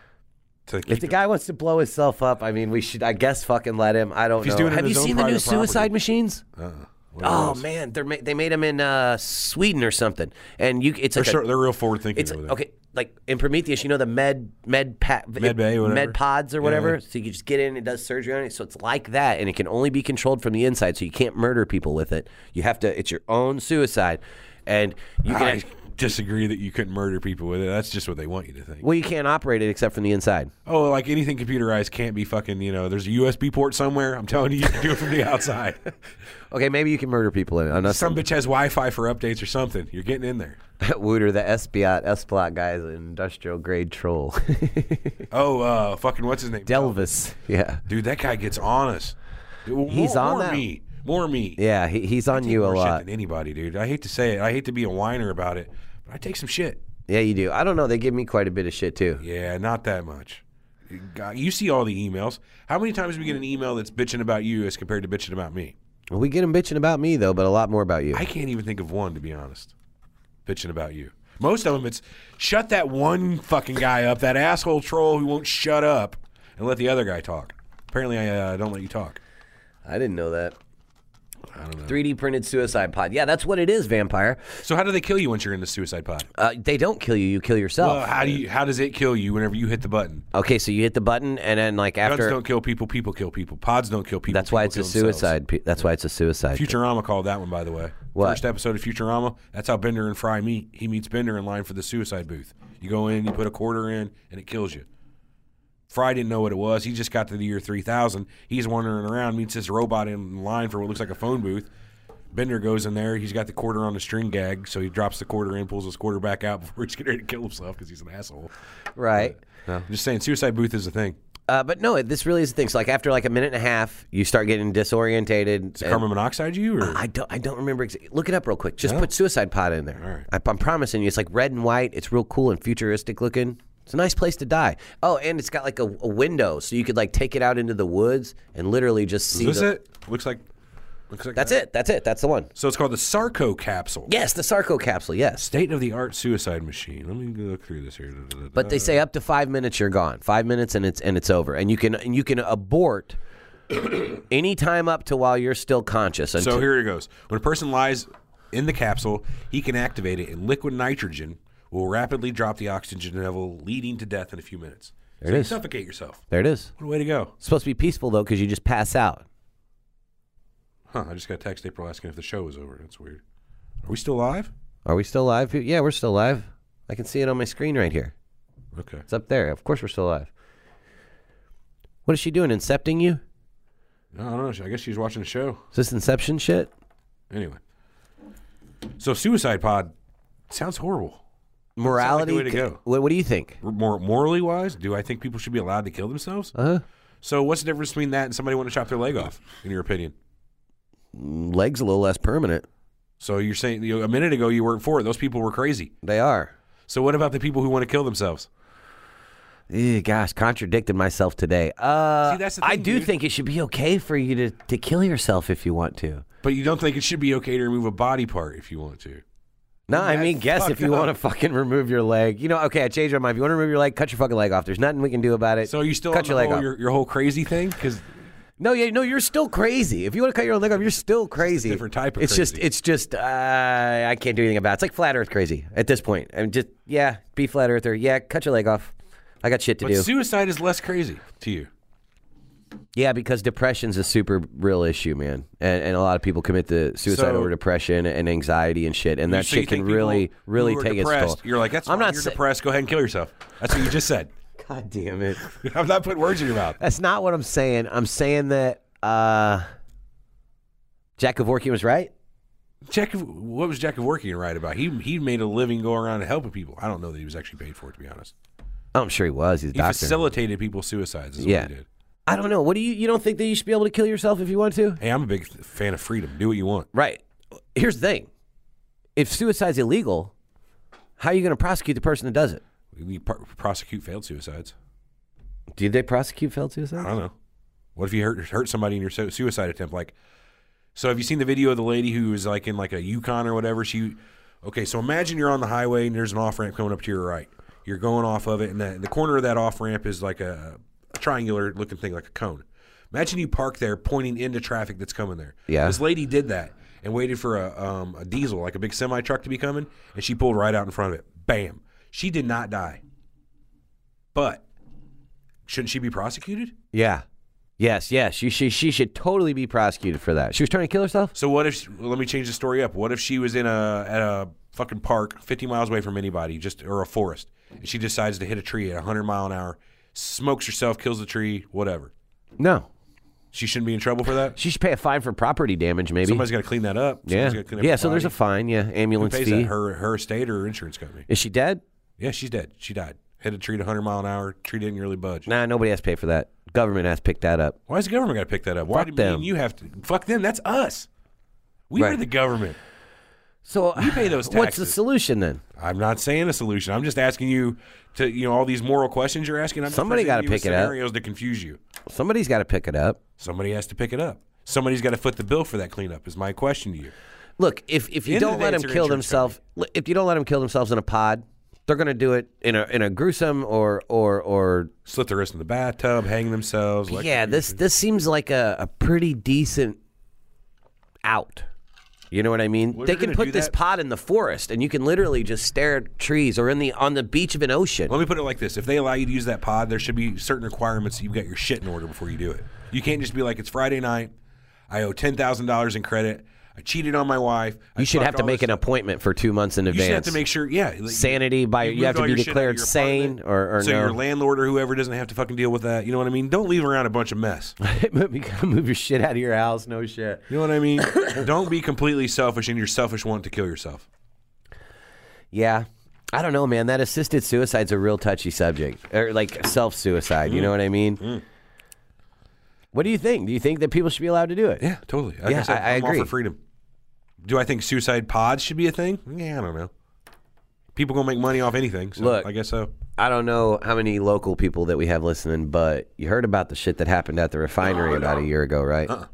To If keep the it- guy wants to blow himself up, I mean, we should, I guess, fucking let him. I don't If he's know. doing it in Have you his own seen the new private property. suicide machines? Uh-uh. What are Oh those? man, they're ma- they made them in uh, Sweden or something, and you it's They're, like a- sure, they're real forward thinking. it's over there. okay, like in Prometheus, you know the med med pa- Med bay, whatever. med pods or Yeah, whatever. yeah. So you can just get in, it does surgery on it. So it's like that, and it can only be controlled from the inside. So you can't murder people with it. You have to. It's your own suicide, and you can. I Actually, disagree that you couldn't murder people with it. That's just what they want you to think. well, you can't operate it except from the inside. Oh, like anything computerized can't be fucking, you know, there's a U S B port somewhere. I'm telling you, you can do it from the outside. Okay, maybe you can murder people in it. Some bitch has Wi-Fi for updates or something. You're getting in there. Wooter, the S B I S P L O T guy is an industrial grade troll. Oh, uh, fucking what's his name? Delvis, yeah. Dude, that guy gets on us. More, He's on more that. me. More me. Yeah, he, he's on I take you a more shit lot. than anybody, dude. I hate to say it. I hate to be a whiner about it, but I take some shit. Yeah, you do. I don't know. They give me quite a bit of shit, too. Yeah, not that much. You got- You see all the emails. How many times do we get an email that's bitching about you as compared to bitching about me? Well, we get them bitching about me, though, but a lot more about you. I can't even think of one, to be honest, bitching about you. Most of them, it's shut that one fucking guy up, that asshole troll who won't shut up and let the other guy talk. Apparently, I uh, don't let you talk. I didn't know that. I don't know. three D printed suicide pod. Yeah, that's what it is, vampire. So how do they kill you once you're in the suicide pod? Uh, they don't kill you. You kill yourself. Well, how do you? How does it kill you whenever you hit the button? Okay, so you hit the button, and then, like, Guns after... don't kill people. People kill people. Pods don't kill people. That's why people it's a kill themselves. suicide. pe- That's why it's a suicide. Futurama called that one, by the way. What? First episode of Futurama. That's how Bender and Fry meet. He meets Bender in line for the suicide booth. You go in, you put a quarter in, and it kills you. Fry didn't know what it was. He just got to the year three thousand. He's wandering around, meets this robot in line for what looks like a phone booth. Bender goes in there. He's got the quarter on the string gag, so he drops the quarter in, pulls his quarter back out before he's getting ready to kill himself because he's an asshole. Right. No, I'm just saying, suicide booth is a thing. Uh, but no, this really is the thing. So, like, after, like, a minute and a half, you start getting disorientated. Is it carbon monoxide you? Or? I don't. I don't remember. Exa- Look it up real quick. Just No? put suicide pod in there. All right. I, I'm promising you, it's like red and white. It's real cool and futuristic looking. It's a nice place to die. Oh, and it's got like a, a window, so you could like take it out into the woods and literally just see. Is this the, it? Looks like. Looks like That's that. it. That's it. That's the one. So it's called the Sarco capsule. Yes, the Sarco capsule. Yes. State of the art suicide machine. Let me go look through this here. Da, da, da, But they da. say up to five minutes you're gone. Five minutes and it's and it's over. And you can and you can abort any time up to while you're still conscious. So until- here it goes. When a person lies in the capsule, he can activate it, and liquid nitrogen will rapidly drop the oxygen level, leading to death in a few minutes. There so it you is. suffocate yourself. There it is. What a way to go. It's supposed to be peaceful though, because you just pass out. Huh, I just got a text April asking if the show was over. That's weird. Are we still live? Are we still live? Yeah, we're still live. I can see it on my screen right here. Okay. It's up there. Of course we're still live. What is she doing? Incepting you? No, I don't know. I guess she's watching the show. Is this Inception shit? Anyway. So suicide pod sounds horrible. Morality? way to go. What, what do you think? More morally wise, do I think people should be allowed to kill themselves? Uh-huh. So what's the difference between that and somebody wanting to chop their leg off, in your opinion? Legs a little less permanent. So you're saying you know, a minute ago you weren't for it. Those people were crazy. They are. So what about the people who want to kill themselves? Ew, gosh, contradicted myself today. Uh, See, that's the I thing, do dude. think it should be okay for you to, to kill yourself if you want to. But you don't think it should be okay to remove a body part if you want to? No, I That's mean, guess if fucked you up. want to fucking remove your leg. You know, okay, I changed my mind. If you want to remove your leg, cut your fucking leg off. There's nothing we can do about it. So are you still cut on your the leg whole, off. your, your whole crazy thing? Because No, yeah, no, you're still crazy. If you want to cut your own leg off, you're still crazy. different type of It's just, crazy. it's just, uh, I can't do anything about it. It's like flat Earth crazy at this point. I'm just, yeah, be flat earther. Yeah, cut your leg off. I got shit to but do. suicide is less crazy to you. Yeah, because depression's a super real issue, man, and, and a lot of people commit to suicide So- over depression and anxiety and shit, and that So you shit can think people really, really who are take its depressed, toll. You're like, that's I'm fine. not You're sa- depressed. Go ahead and kill yourself. That's what you just said. God damn it. I'm not putting words in your mouth. That's not what I'm saying. I'm saying that uh, Jack Kevorkian was right. Jack, what was Jack Kevorkian right about? He he made a living going around and helping people. I don't know that he was actually paid for it, to be honest. Oh, I'm sure he was. He's a He doctor. facilitated people's suicides. Is Yeah. what he did. I don't know. What do you? You don't think that you should be able to kill yourself if you want to? Hey, I'm a big fan of freedom. Do what you want. Right. Here's the thing: if suicide's illegal, how are you going to prosecute the person that does it? We pr- prosecute failed suicides. Did they prosecute failed I suicide? don't know. What if you hurt hurt somebody in your su- suicide attempt? Like, so have you seen the video of the lady who was like in like a Yukon or whatever? She, okay, so imagine you're on the highway and there's an off ramp coming up to your right. You're going off of it, and the, the corner of that off ramp is like a, a triangular looking thing, like a cone. Imagine you park there, pointing into traffic that's coming there. Yeah. This lady did that and waited for a um, a diesel, like a big semi truck, to be coming, and she pulled right out in front of it. Bam. She did not die. But shouldn't she be prosecuted? Yeah. Yes. Yes. She she she should totally be prosecuted for that. She was trying to kill herself. So what if? Well, let me change the story up. What if she was in a at a fucking park, fifty miles away from anybody, just or a forest, and she decides to hit a tree at a hundred mile an hour, smokes herself, kills the tree, whatever. No. She shouldn't be in trouble for that. She should pay a fine for property damage. Maybe. Somebody's got to clean that up. yeah. Somebody's gotta clean up Yeah. her So there's a body. fine. Yeah. Who Ambulance pays fee. that? Her her estate or her insurance company? Is she dead? Yeah, she's dead. She died. Hit a tree at a hundred mile an hour. Tree didn't really budge. Nah. Nobody has to pay for that. Government has to pick that up. Why does the government got to pick that up? Why Fuck do me them. and you have to? Fuck them. That's us. We Right. are the government. So You pay those What's the taxes. solution then? I'm not saying a solution. I'm just asking you to, you know, all these moral questions you're asking. I'm just Somebody presenting gotta you with pick it up. Scenarios to confuse you. Somebody's got to pick it up. Somebody has to pick it up. Somebody's got to foot the bill for that cleanup. Is my question to you. Look, if if you End of don't the let day, them it's your kill insurance themselves, if you don't let them kill themselves in a pod, they're going to do it in a in a gruesome or or or Slit their wrist in the bathtub, hang themselves. yeah. This this seems like a, a pretty decent out. You know what I mean? Well, they you're can gonna put do this that- pod in the forest, and you can literally just stare at trees or in the on the beach of an ocean. Let me put it like this: if they allow you to use that pod, there should be certain requirements that you've got your shit in order before you do it. You can't just be like, "It's Friday night. I owe ten thousand dollars in credit. I cheated on my wife." I You should fucked have to all make this an stuff." appointment for two months in You advance. should have to make sure, yeah. like, Sanity by you have moved to all be your shit out of declared your sane apartment, or, or so no. your landlord or whoever doesn't have to fucking deal with that. You know what I mean? Don't leave around a bunch of mess. Move your shit out of your house. No shit. You know what I mean? Don't be completely selfish in your selfish want to kill yourself. Yeah. I don't know, man. That assisted suicide's a real touchy subject. Or like self-suicide, you know what I mean? Mm. What do you think? Do you think that people should be allowed to do it? Yeah, totally. Like Yeah, I, said, I- I I'm agree. all for freedom. Do I think suicide pods should be a thing? Yeah, I don't know. People gonna make money off anything. So Look. I guess so. I don't know how many local people that we have listening, but you heard about the shit that happened at the refinery about a year ago, right? Uh-uh.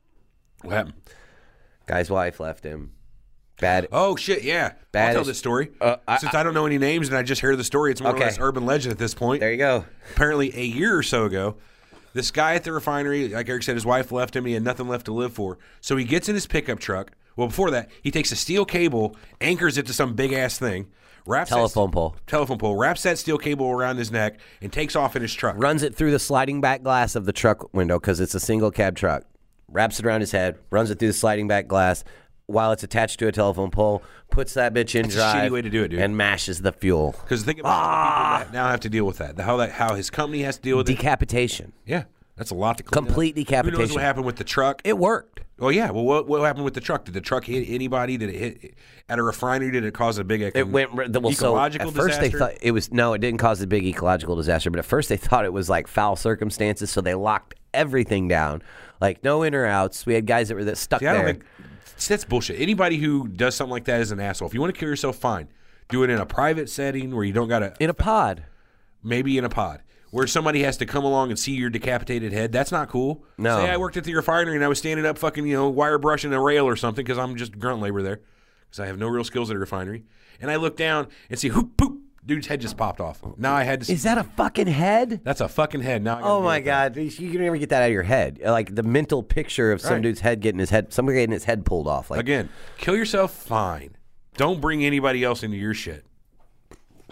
What happened? Guy's wife left him. Bad. Oh shit, yeah. Bad I'll tell as- this story. Uh, I- Since I, don't know any names and I just heard the story, it's more Okay. or less urban legend at this point. There you go. Apparently, a year or so ago, this guy at the refinery, like Eric said, his wife left him. He had nothing left to live for. So he gets in his pickup truck. Well, before that, he takes a steel cable, anchors it to some big ass thing, wraps that- Telephone pole. telephone pole, wraps that steel cable around his neck, and takes off in his truck. Runs it through the sliding back glass of the truck window because it's a single cab truck. Wraps it around his head, runs it through the sliding back glass while it's attached to a telephone pole, puts that bitch in That's a drive, shitty way to do it, dude. and mashes the fuel. Because think about Ah! the people that now have to deal with that. The- How that how his company has to deal with it. Decapitation. Yeah, that's a lot to clean Complete up. Who knows decapitation. what happened with the truck? It worked. Oh yeah. Well, what, what happened with the truck? Did the truck hit anybody? Did it hit at a refinery? Did it cause a big It went re- well, so ecological at first disaster? they thought it was no, it didn't cause a big ecological disaster, but at first they thought it was like foul circumstances, so they locked everything down, like no in or outs. We had guys that were that stuck See, I don't there. think that's bullshit. Anybody who does something like that is an asshole. If you want to kill yourself, fine. Do it in a private setting where you don't got to. in a pod. Maybe in a pod where somebody has to come along and see your decapitated head. That's not cool. No. Say I worked at the refinery and I was standing up fucking, you know, wire brushing a rail or something because I'm just grunt labor there because I have no real skills at a refinery. And I look down and see, hoop, poop, dude's head just popped off. Now I had to see. Is that a fucking head? That's a fucking head. Now I gotta Oh deal my with that. god, you can never get that out of your head. Like the mental picture of some Right. dude's head getting his head, somebody getting his head pulled off. Like Again, kill yourself, fine. Don't bring anybody else into your shit.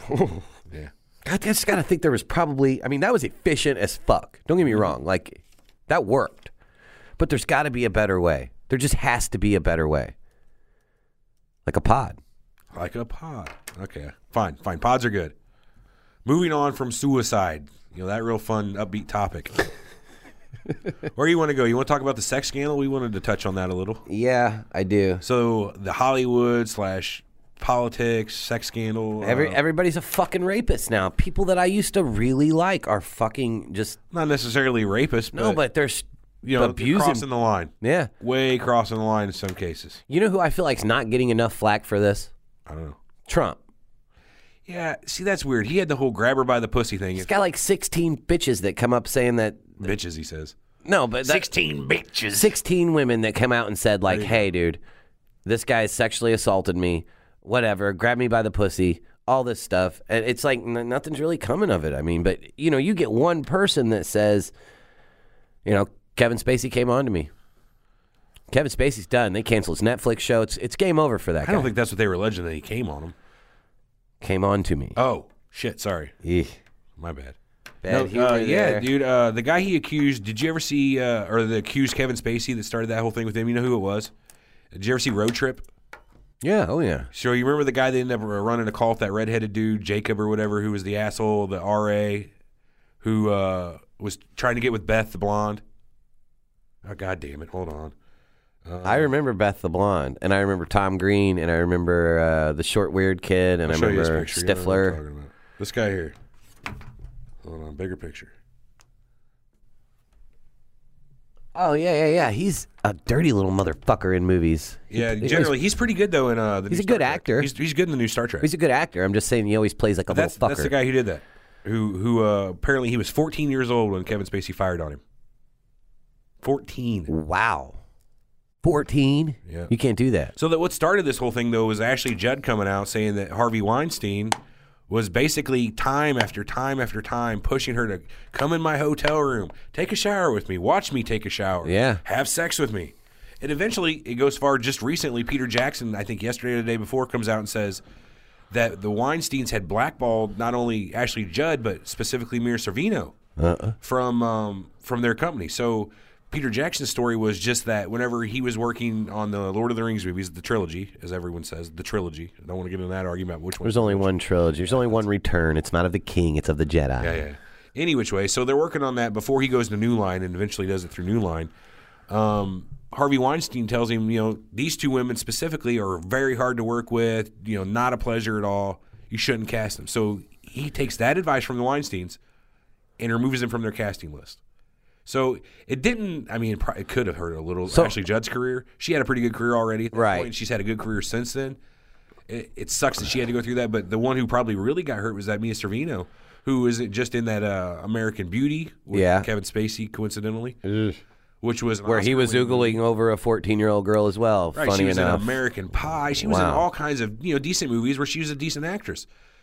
Yeah. I just gotta think there was probably. I mean, that was efficient as fuck. Don't get me wrong. Like, That worked. But there's got to be a better way. There just has to be a better way. Like a pod. Like a pod. Okay, fine, fine. Pods are good. Moving on from suicide. You know, that real fun, upbeat topic. Where do you want to go? You want to talk about the sex scandal? We wanted to touch on that a little. Yeah, I do. So the Hollywood slash politics, sex scandal. Every uh, everybody's a fucking rapist now. People that I used to really like are fucking just not necessarily rapists. no, but they're s- you know, abusing. crossing the line. Yeah, Way crossing the line in some cases. you know who I feel like's not getting enough flack for this? I don't know. Trump. Yeah, see, that's weird. He had the whole grab her by the pussy thing. He's got like sixteen bitches that come up saying that. Bitches, he says. No, but that, sixteen bitches. sixteen women that come out and said like, "Hey, dude, this guy sexually assaulted me. Whatever, grab me by the pussy." All this stuff, and it's like n- nothing's really coming of it. I mean, but you know, you get one person that says, you know, Kevin Spacey came on to me. Kevin Spacey's done. They canceled his Netflix show. It's it's game over for that I guy. don't think that's what they were alleging that he came on him. Came on to me. Oh, shit, sorry. Eeh. My bad. Bad No, humor uh, yeah, there. dude. Uh, the guy he accused. Did you ever see, uh, or the accused Kevin Spacey that started that whole thing with him? You know who it was? Did you ever see Road Trip? Yeah. Oh yeah. So you remember the guy that ended up running a call with that redheaded dude, Jacob or whatever, who was the asshole, the R A, who uh, was trying to get with Beth the blonde. Oh, God damn it! Hold on. Uh, I remember Beth the blonde, and I remember Tom Green, and I remember uh, the short weird kid, and I'll I show you this remember picture. You know what I'm Stifler. talking about. This guy here. Hold on, bigger picture. Oh yeah, yeah, yeah. He's a dirty little motherfucker in movies. Yeah, He- generally he's pretty good though in uh, the. He's new a good Star Trek. actor. He's, he's good in the new Star Trek. He's a good actor. I'm just saying he always plays like a that's little fucker. that's the guy who did that. Who who uh, apparently he was fourteen years old when Kevin Spacey fired on him. fourteen. Wow. fourteen? Yeah. You can't do that. So that what started this whole thing though was Ashley Judd coming out saying that Harvey Weinstein was basically time after time after time pushing her to come in my hotel room, take a shower with me, watch me take a shower, Yeah. have sex with me. And eventually it goes far. Just recently, Peter Jackson, I think yesterday or the day before, comes out and says that the Weinsteins had blackballed not only Ashley Judd but specifically Mira Sorvino Uh-uh. from um, from their company. So Peter Jackson's story was just that whenever he was working on the Lord of the Rings movies, the trilogy, as everyone says, the trilogy. I don't want to get into that argument about which one. There's only one trilogy. There's only one return. It's not of the king. It's of the Jedi. Yeah, yeah. Any which way. So they're working on that before he goes to New Line and eventually does it through New Line. Um, Harvey Weinstein tells him, you know, these two women specifically are very hard to work with, you know, not a pleasure at all. You shouldn't cast them. So he takes that advice from the Weinsteins and removes them from their casting list. So it didn't, I mean, it, probably, it could have hurt a little. So- Ashley Judd's career. She had a pretty good career already at that Right. point, and she's had a good career since then. It, it sucks that she had to go through that, but the one who probably really got hurt was that Mia Sorvino, who is just in that uh, American Beauty with Yeah. Kevin Spacey, coincidentally, which was an Where he was Oscar-winning- oogling over a fourteen-year-old girl as well. Right, Funny she was enough. in American Pie. She was in Wow. all kinds of you know decent movies where she was a decent actress.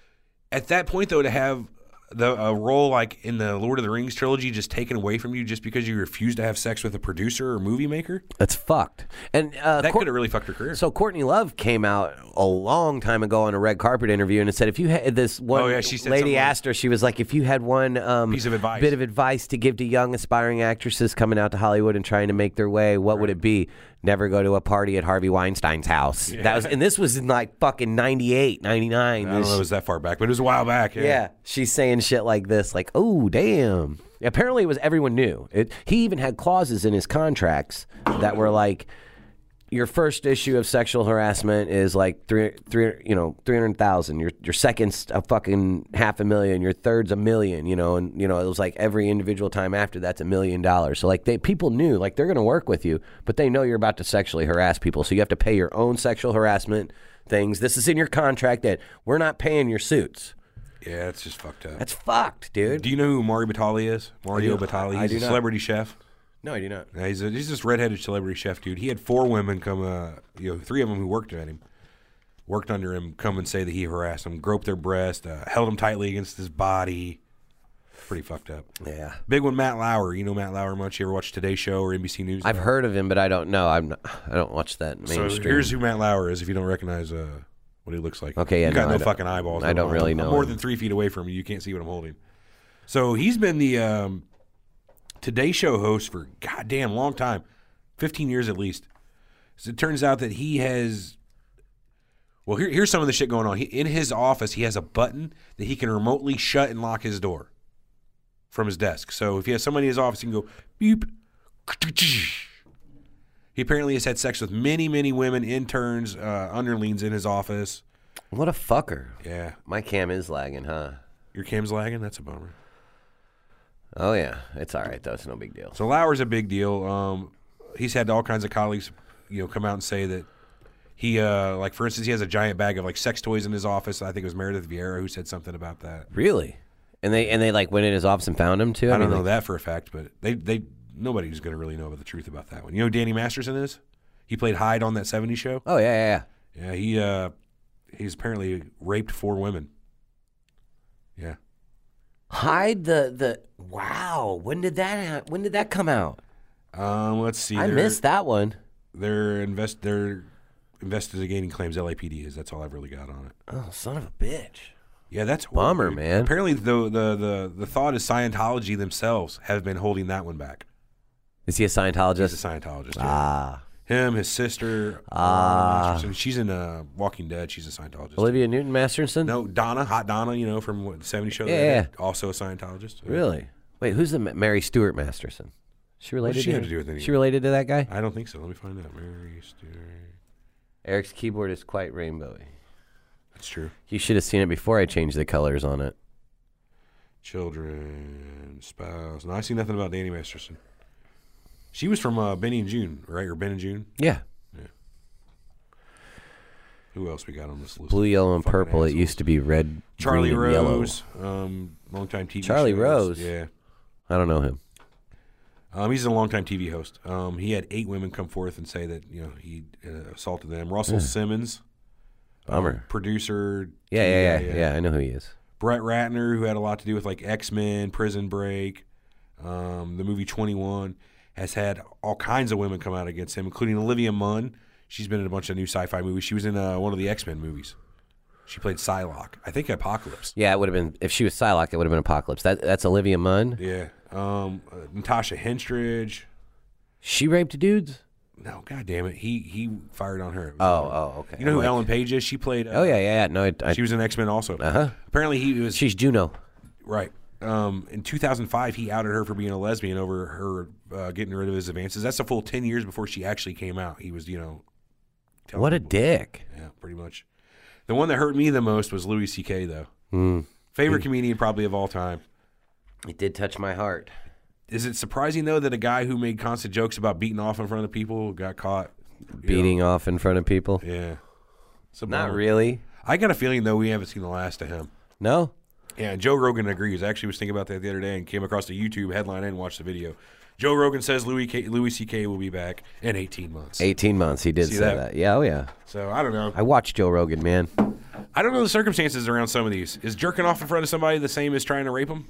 At that point, though, to have the a role like in the Lord of the Rings trilogy just taken away from you just because you refused to have sex with a producer or movie maker, That's fucked. And uh, that Cour- could have really fucked her career. So Courtney Love came out a long time ago on a red carpet interview and it said if you had this one Oh, yeah, she said lady something like- asked her, she was like, if you had one um, Piece of advice. bit of advice to give to young aspiring actresses coming out to Hollywood and trying to make their way, what would it be? Never go to a party at Harvey Weinstein's house. That was, and this was in like fucking ninety-eight, ninety-nine. I don't know if it was that far back, but it was a while back. Yeah. Yeah, she's saying shit like this, like, "Oh, damn." Apparently, it was everyone knew it. He even had clauses in his contracts that were like, "Your first issue of sexual harassment is like three, three, you know, three hundred thousand. Your your second's a fucking half a million. Your third's a million. You know, and you know it was like every individual time after that's a million dollars. So like they people knew like they're gonna work with you, but they know you're about to sexually harass people. So you have to pay your own sexual harassment things. This is in your contract that we're not paying your suits." Yeah, it's just fucked up. That's fucked, dude. Do you know who Mario Batali is? Mario I do- Batali. I He's do a not. celebrity chef. No, I do not. Yeah, he's, a, he's this redheaded celebrity chef, dude. He had four women come, uh, you know, three of them who worked at him, worked under him, come and say that he harassed them, groped their breast, uh, held them tightly against his body. Pretty fucked up. Yeah. Big one, Matt Lauer. You know Matt Lauer much? You ever watch Today Show or N B C News? I've heard of him, but I don't know. I'm not, I don't watch that mainstream. So here's who Matt Lauer is if you don't recognize uh, what he looks like. Okay, yeah, You got no, no, I don't- fucking eyeballs. I don't I'm- really I'm know more him. than three feet away from you. You can't see what I'm holding. So he's been the um, Today Show host for goddamn long time, fifteen years at least. So it turns out that he has. Well, here, here's some of the shit going on. He, in his office, he has a button that he can remotely shut and lock his door from his desk. So if he has somebody in his office, he can go beep. He apparently has had sex with many, many women, interns, uh, underlings in his office. What a fucker. Yeah. My cam is lagging, huh? Your cam's lagging? That's a bummer. Oh, yeah. It's all right, though. It's no big deal. So Lauer's a big deal. Um, he's had all kinds of colleagues, you know, come out and say that he, uh, like, for instance, he has a giant bag of, like, sex toys in his office. I think it was Meredith Vieira who said something about that. Really? And they, and they like, went in his office and found him, too? I, I don't mean, know like, that for a fact, but they, they nobody's going to really know about the truth about that one. You know who Danny Masterson is? He played Hyde on that seventies show. Oh, yeah, yeah, yeah. Yeah, he, uh, he's apparently raped four women. Yeah. Hyde the, the, wow. When did that, ha- when did that come out? Um, let's see. I They're- missed that one. They're invest. They're investigating claims. L A P D is. That's all I've really got on it. Oh, son of a bitch. Yeah, that's Bummer, horrible. man. Apparently, the, the the the thought is Scientology themselves have been holding that one back. Is he a Scientologist? He's a Scientologist. Yeah. Ah. Him, his sister. Ah. Masterson. She's in uh, Walking Dead. She's a Scientologist. Olivia Newton-Masterson? No, Donna, Hot Donna. You know from what, the seventies show. Yeah, that I yeah. did, also a Scientologist. Really? Wait, who's the Ma- Mary Stuart Masterson? She related does she to have him? to do with anything? She related to that guy? I don't think so. Let me find out. Mary Stewart. Eric's keyboard is quite rainbowy. That's true. You should have seen it before I changed the colors on it. Children, spouse. No, I see nothing about Danny Masterson. She was from uh, Benny and June, right? Or Ben and June? Yeah. Who else we got on this list? Blue, yellow, and Fucking purple. It assholes. used to be red, Charlie green, and yellow. Rose, um, longtime T V Charlie shows. Rose? Yeah. I don't know him. Um, he's a longtime T V host. Um, he had eight women come forth and say that you know he uh, assaulted them. Russell Simmons, Bummer. um, producer. Yeah, T V yeah, guy, yeah, yeah. I know who he is. Brett Ratner, who had a lot to do with like X-Men, Prison Break, um, the movie twenty-one, has had all kinds of women come out against him, including Olivia Munn. She's been in a bunch of new sci-fi movies. She was in uh, one of the X-Men movies. She played Psylocke. I think Apocalypse. Yeah, it would have been, if she was Psylocke, it would have been Apocalypse. That That's Olivia Munn. Yeah. Um, uh, Natasha Henstridge. She raped dudes? No, God damn it. He he fired on her. It was Oh, Ellen. oh, okay. You know who Like- Ellen Page is? She played. Uh, Oh, yeah, yeah, yeah. No, I, I, She was in X-Men also. Uh-huh. Apparently he was. she's Juno. Right. Um, in two thousand five, he outed her for being a lesbian over her uh, getting rid of his advances. That's a full ten years before she actually came out. He was, you know. telling What a people. dick. Yeah, pretty much. The one that hurt me the most was Louis C K, though. Mm. Favorite comedian probably of all time. It did touch my heart. Is it surprising, though, that a guy who made constant jokes about beating off in front of people got caught? you Beating know? off in front of people? Yeah. It's a Not bummer. really. I got a feeling, though, we haven't seen the last of him. No? Yeah, and Joe Rogan agrees. I actually was thinking about that the other day and came across the YouTube headline and watched the video. Joe Rogan says Louis K- Louis C K will be back in eighteen months. eighteen months. He did See say that? that? Yeah, oh, yeah. So I don't know. I watched Joe Rogan, man. I don't know the circumstances around some of these. Is jerking off in front of somebody the same as trying to rape them?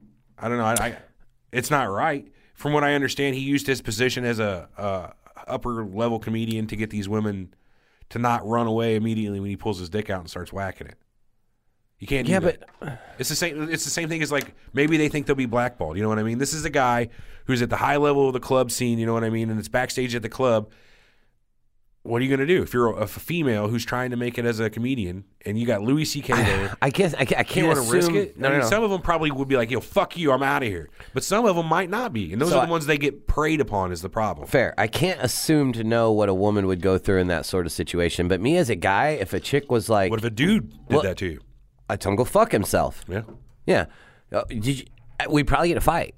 I don't know. I, I it's not right. From what I understand, he used his position as a, a upper level comedian to get these women to not run away immediately when he pulls his dick out and starts whacking it. You can't. Do Yeah, that. but It's the same. It's the same thing as like maybe they think they'll be blackballed. You know what I mean? This is a guy who's at the high level of the club scene. You know what I mean? And it's backstage at the club. What are you going to do if you're a, a female who's trying to make it as a comedian and you got Louis C K there? I guess I, ca- I Do can't you want to assume. risk it? No, I mean, no, no. Some of them probably would be like, "Yo, fuck you, I'm out of here." But some of them might not be, and those So are the I- ones they get preyed upon. Is the problem? Fair. I can't assume to know what a woman would go through in that sort of situation. But me as a guy, if a chick was like, What if a dude did Well- that to you? I tell him go fuck himself. Yeah. Yeah. Uh, did you? We'd probably get a fight.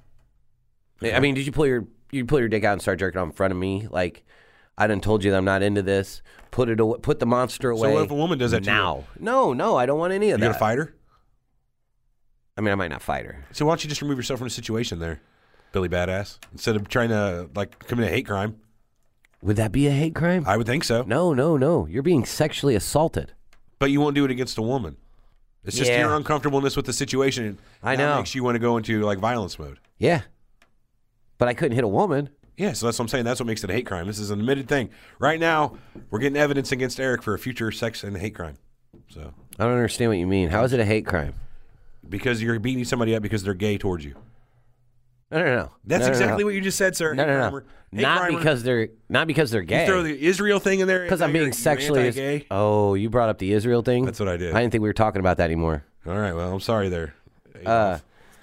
I mean, did you pull your you pull your dick out and start jerking off in front of me? Like, I done told you that I'm not into this. Put it away. Put the monster away. So what if a woman does that to you? now? No, no, I don't want any of You that. gonna fight her? I mean, I might not fight her. So why don't you just remove yourself from the situation there, Billy Badass, instead of trying to like commit a hate crime? Would that be a hate crime? I would think so. No, no, no. You're being sexually assaulted. But you won't do it against a woman. It's just Yeah. your uncomfortableness with the situation. I that know. makes you want to go into like violence mode. Yeah. But I couldn't hit a woman. Yeah, so that's what I'm saying. That's what makes it a hate crime. This is an admitted thing. Right now, we're getting evidence against Eric for a future sex and hate crime. So I don't understand what you mean. How is it a hate crime? because you're beating somebody up because they're gay towards you. No, no, no. That's no, no, exactly no. what you just said, sir. No, Hey, no, Grimer. no. Hey, Not Grimer. because they're not because they're gay. You throw the Israel thing in there Because and I'm now being you're- sexually. you're anti-gay? Oh, you brought up the Israel thing. That's what I did. I didn't think we were talking about that anymore. All right, well, I'm sorry there. Uh,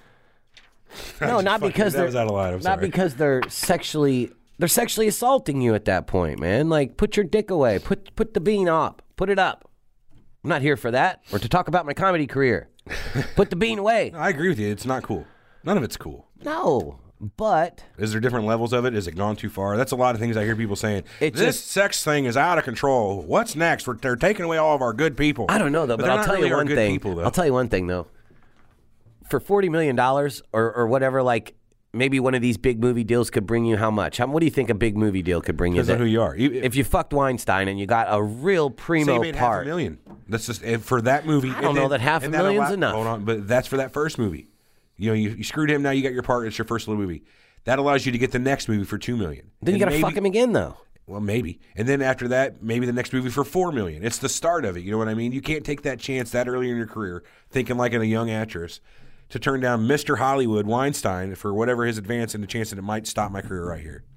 no, not Fucking- because that they're was out of line. I'm not sorry. because they're sexually they're sexually assaulting you at that point, man. Like, put your dick away. Put put the bean up. Put it up. I'm not here for that or to talk about my comedy career. Put the bean away. I agree with you. It's not cool. None of it's cool. No, but Is there different levels of it? Is it gone too far? That's a lot of things I hear people saying. It this just- sex thing is out of control. What's next? We're, they're taking away all of our good people. I don't know though. But, they're I'll not tell really you our one good thing. people, though. I'll tell you one thing though. For forty million dollars or or whatever, like maybe one of these big movie deals could bring you how much? How, what do you think a big movie deal could bring you? Depends on who you are. If, If you fucked Weinstein and you got a real say primo you made half part, a million. That's just and for that movie. I don't and know then- that half a and that million's allow- enough. Hold on, but that's for that first movie. You know, you, you screwed him. Now you got your part. It's your first little movie. That allows you to get the next movie for two million. then you And got to maybe- fuck him again though. Well, maybe. And then after that, maybe the next movie for four million. It's the start of it. You know what I mean? You can't take that chance that early in your career, thinking like in a young actress, to turn down Mister Hollywood Weinstein for whatever his advance and the chance that it might stop my career right here.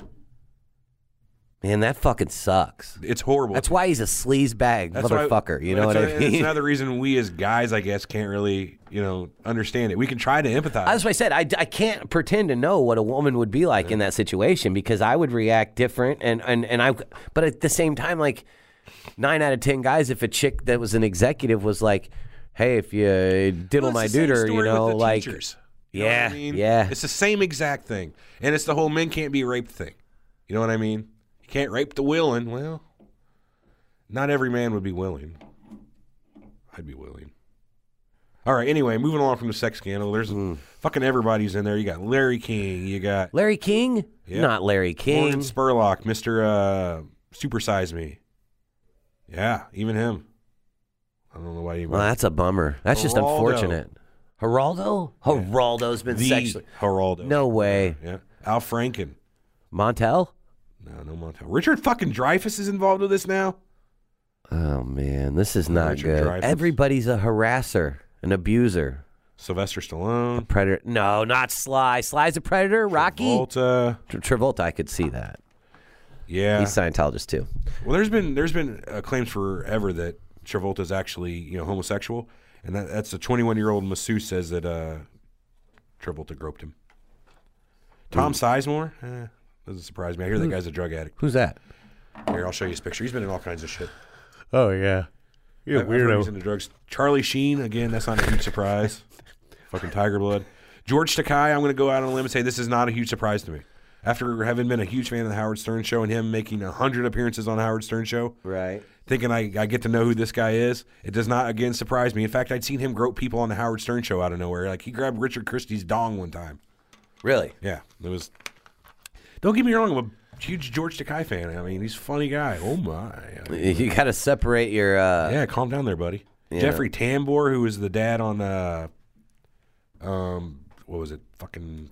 Man, that fucking sucks. It's horrible. That's why he's a sleaze bag That's why- motherfucker. You know what that's I a- mean? It's another reason we as guys, I guess, can't really, you know, understand it. We can try to empathize. That's what I said. I, I can't pretend to know what a woman would be like in that situation because I would react different. And, and, and I, but at the same time, like nine out of ten guys, if a chick that was an executive was like, "Hey, if you diddle Well, my it's the same duder, you story know, with the like, teachers. You know what yeah, I mean? yeah, It's the same exact thing. And it's the whole men can't be raped thing. You know what I mean? You can't rape the willing. Well, not every man would be willing. I'd be willing. All right, anyway, moving on from the sex scandal. There's fucking everybody's in there. You got Larry King. You got Larry King, Yeah. not Larry King. Morgan Spurlock, Mister Uh, Supersize Me. Yeah, even him. I don't know why you. Well, that's a bummer. That's just Geraldo. unfortunate. Geraldo? Geraldo's been the sexually. Geraldo. No way. Yeah. Al Franken. Montel? No, no Montel. Richard fucking Dreyfuss is involved with this now. Oh man, this is not Richard good. Dreyfuss. Everybody's a harasser, an abuser, Sylvester Stallone. predator. No, not Sly. Sly's a predator. Rocky. Travolta. Tra- Travolta, I could see that. Yeah. He's Scientologist too. Well, there's been there's been uh, claims forever that Travolta's actually you know homosexual, and that, that's a twenty-one year old masseuse says that uh, Travolta groped him. Tom Sizemore. Eh, doesn't surprise me. I hear that guy's a drug addict. Who's that? Here, I'll show you his picture. He's been in all kinds of shit. Oh yeah, I've- I've heard he's into drugs. Charlie Sheen, again, that's not a huge surprise. Fucking Tiger Blood. George Takei, I'm going to go out on a limb and say this is not a huge surprise to me. After having been a huge fan of the Howard Stern Show and him making one hundred appearances on the Howard Stern Show, right. thinking I, I get to know who this guy is, it does not, again, surprise me. In fact, I'd seen him grope people on the Howard Stern Show out of nowhere. Like, he grabbed Richard Christie's dong one time. Really? Yeah, it was... Don't get me wrong, I'm a huge George Takei fan. I mean, he's a funny guy. Oh, my. I mean, You got to separate your. Uh, yeah, calm down there, buddy. Yeah. Jeffrey Tambor, who was the dad on, uh, um, what was it? Fucking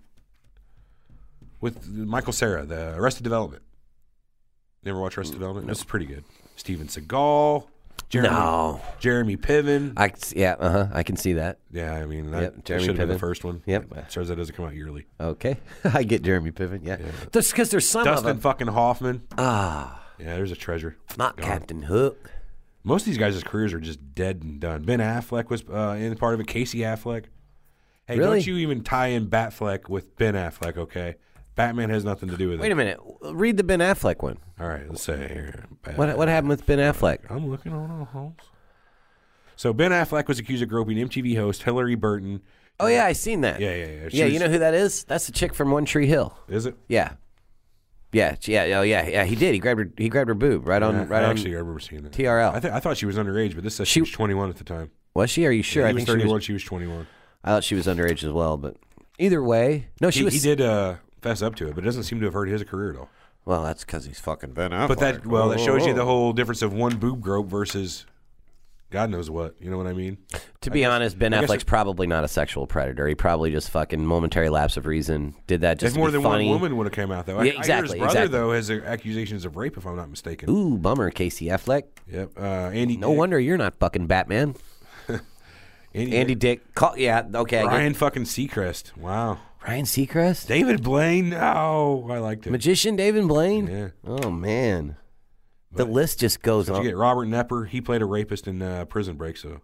with Michael Cera, the Arrested Development. Never watched Arrested Development? This is pretty good. Steven Seagal, Jeremy, No. Jeremy Piven. I yeah. Uh huh. I can see that. yeah, I mean, that, Yep, that Jeremy should have been the Piven. first one. Yep. It shows that doesn't come out yearly. Okay. I get Jeremy Piven. Yeah. Just because there's some of Dustin them. fucking Hoffman. Ah, Yeah, there's a treasure. not Gone. Captain Hook. Most of these guys' careers are just dead and done. Ben Affleck was uh, in part of it. Casey Affleck. Hey, Really? don't you even tie in Batfleck with Ben Affleck, okay? Batman has nothing to do with Wait it. a minute. Read the Ben Affleck one. All right, let's say here. Bat- What what happened with Ben Affleck? I'm looking on a house. So Ben Affleck was accused of groping M T V host Hillary Burton. Oh yeah, I seen that. Yeah, yeah, yeah. She Yeah, was- you know who that is? That's the chick from One Tree Hill. Is it? Yeah. Yeah, she- yeah, oh yeah, yeah. He did. He grabbed her. He grabbed her boob right on. Yeah, right I on. actually, I remember seeing that. T R L. I, th- I thought she was underage, but this says she, She- was twenty-one at the time. Was she? Are you sure? Yeah, I he was think she thirty-one. was. She was twenty-one. I thought she was underage as well, but either way, no, she He, was. he did uh, fess up to it, but it doesn't seem to have hurt his career at all. Well, that's because he's fucking Ben Affleck. But that well, that shows you the Oh. whole difference of one boob grope versus God knows what. You know what I mean? To be honest, Ben I guess Affleck's it- probably not a sexual predator. He probably just fucking momentary lapse of reason did that just If to more be than funny. one woman would have come out though. I, Yeah, I hear exactly, his brother exactly. though has uh, accusations of rape, if I'm not mistaken. Ooh, bummer, Casey Affleck. Yep. Uh, Andy. No Dick, wonder you're not fucking Batman. Andy. Andy Dick, Dick. Call, yeah, okay. I get- Ryan fucking Seacrest. Wow. Ryan Seacrest? David Blaine? No, I liked it. Magician David Blaine? Yeah. Oh, man. The But- list just goes Did on. you get Robert Nepper? He played a rapist in uh, Prison Break, so.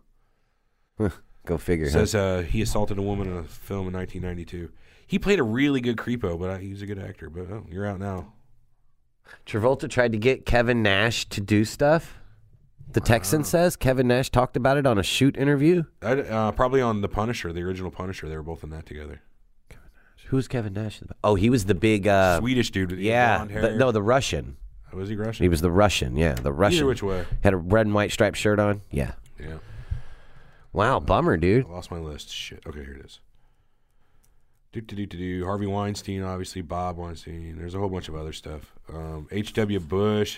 Go figure. It Huh? says uh, he assaulted a woman in a film in nineteen ninety-two. He played a really good creepo, but uh, he's a good actor. But oh, you're out now. Travolta tried to get Kevin Nash to do stuff. The Texan says Kevin Nash talked about it on a shoot interview. I, uh, probably on The Punisher, the original Punisher. They were both in that together. Who's Kevin Nash? Oh, he was the big. Uh, Swedish dude. with the yeah, blonde hair. the, no, the Russian. Was he Russian? He was the Russian. Yeah, the Russian. Either which way. Had a red and white striped shirt on. Yeah. Yeah. Wow, bummer, dude. I lost my list. Shit. Okay, here it is. Do do do do do. Harvey Weinstein, obviously. Bob Weinstein. There's a whole bunch of other stuff. Um, H W. Bush.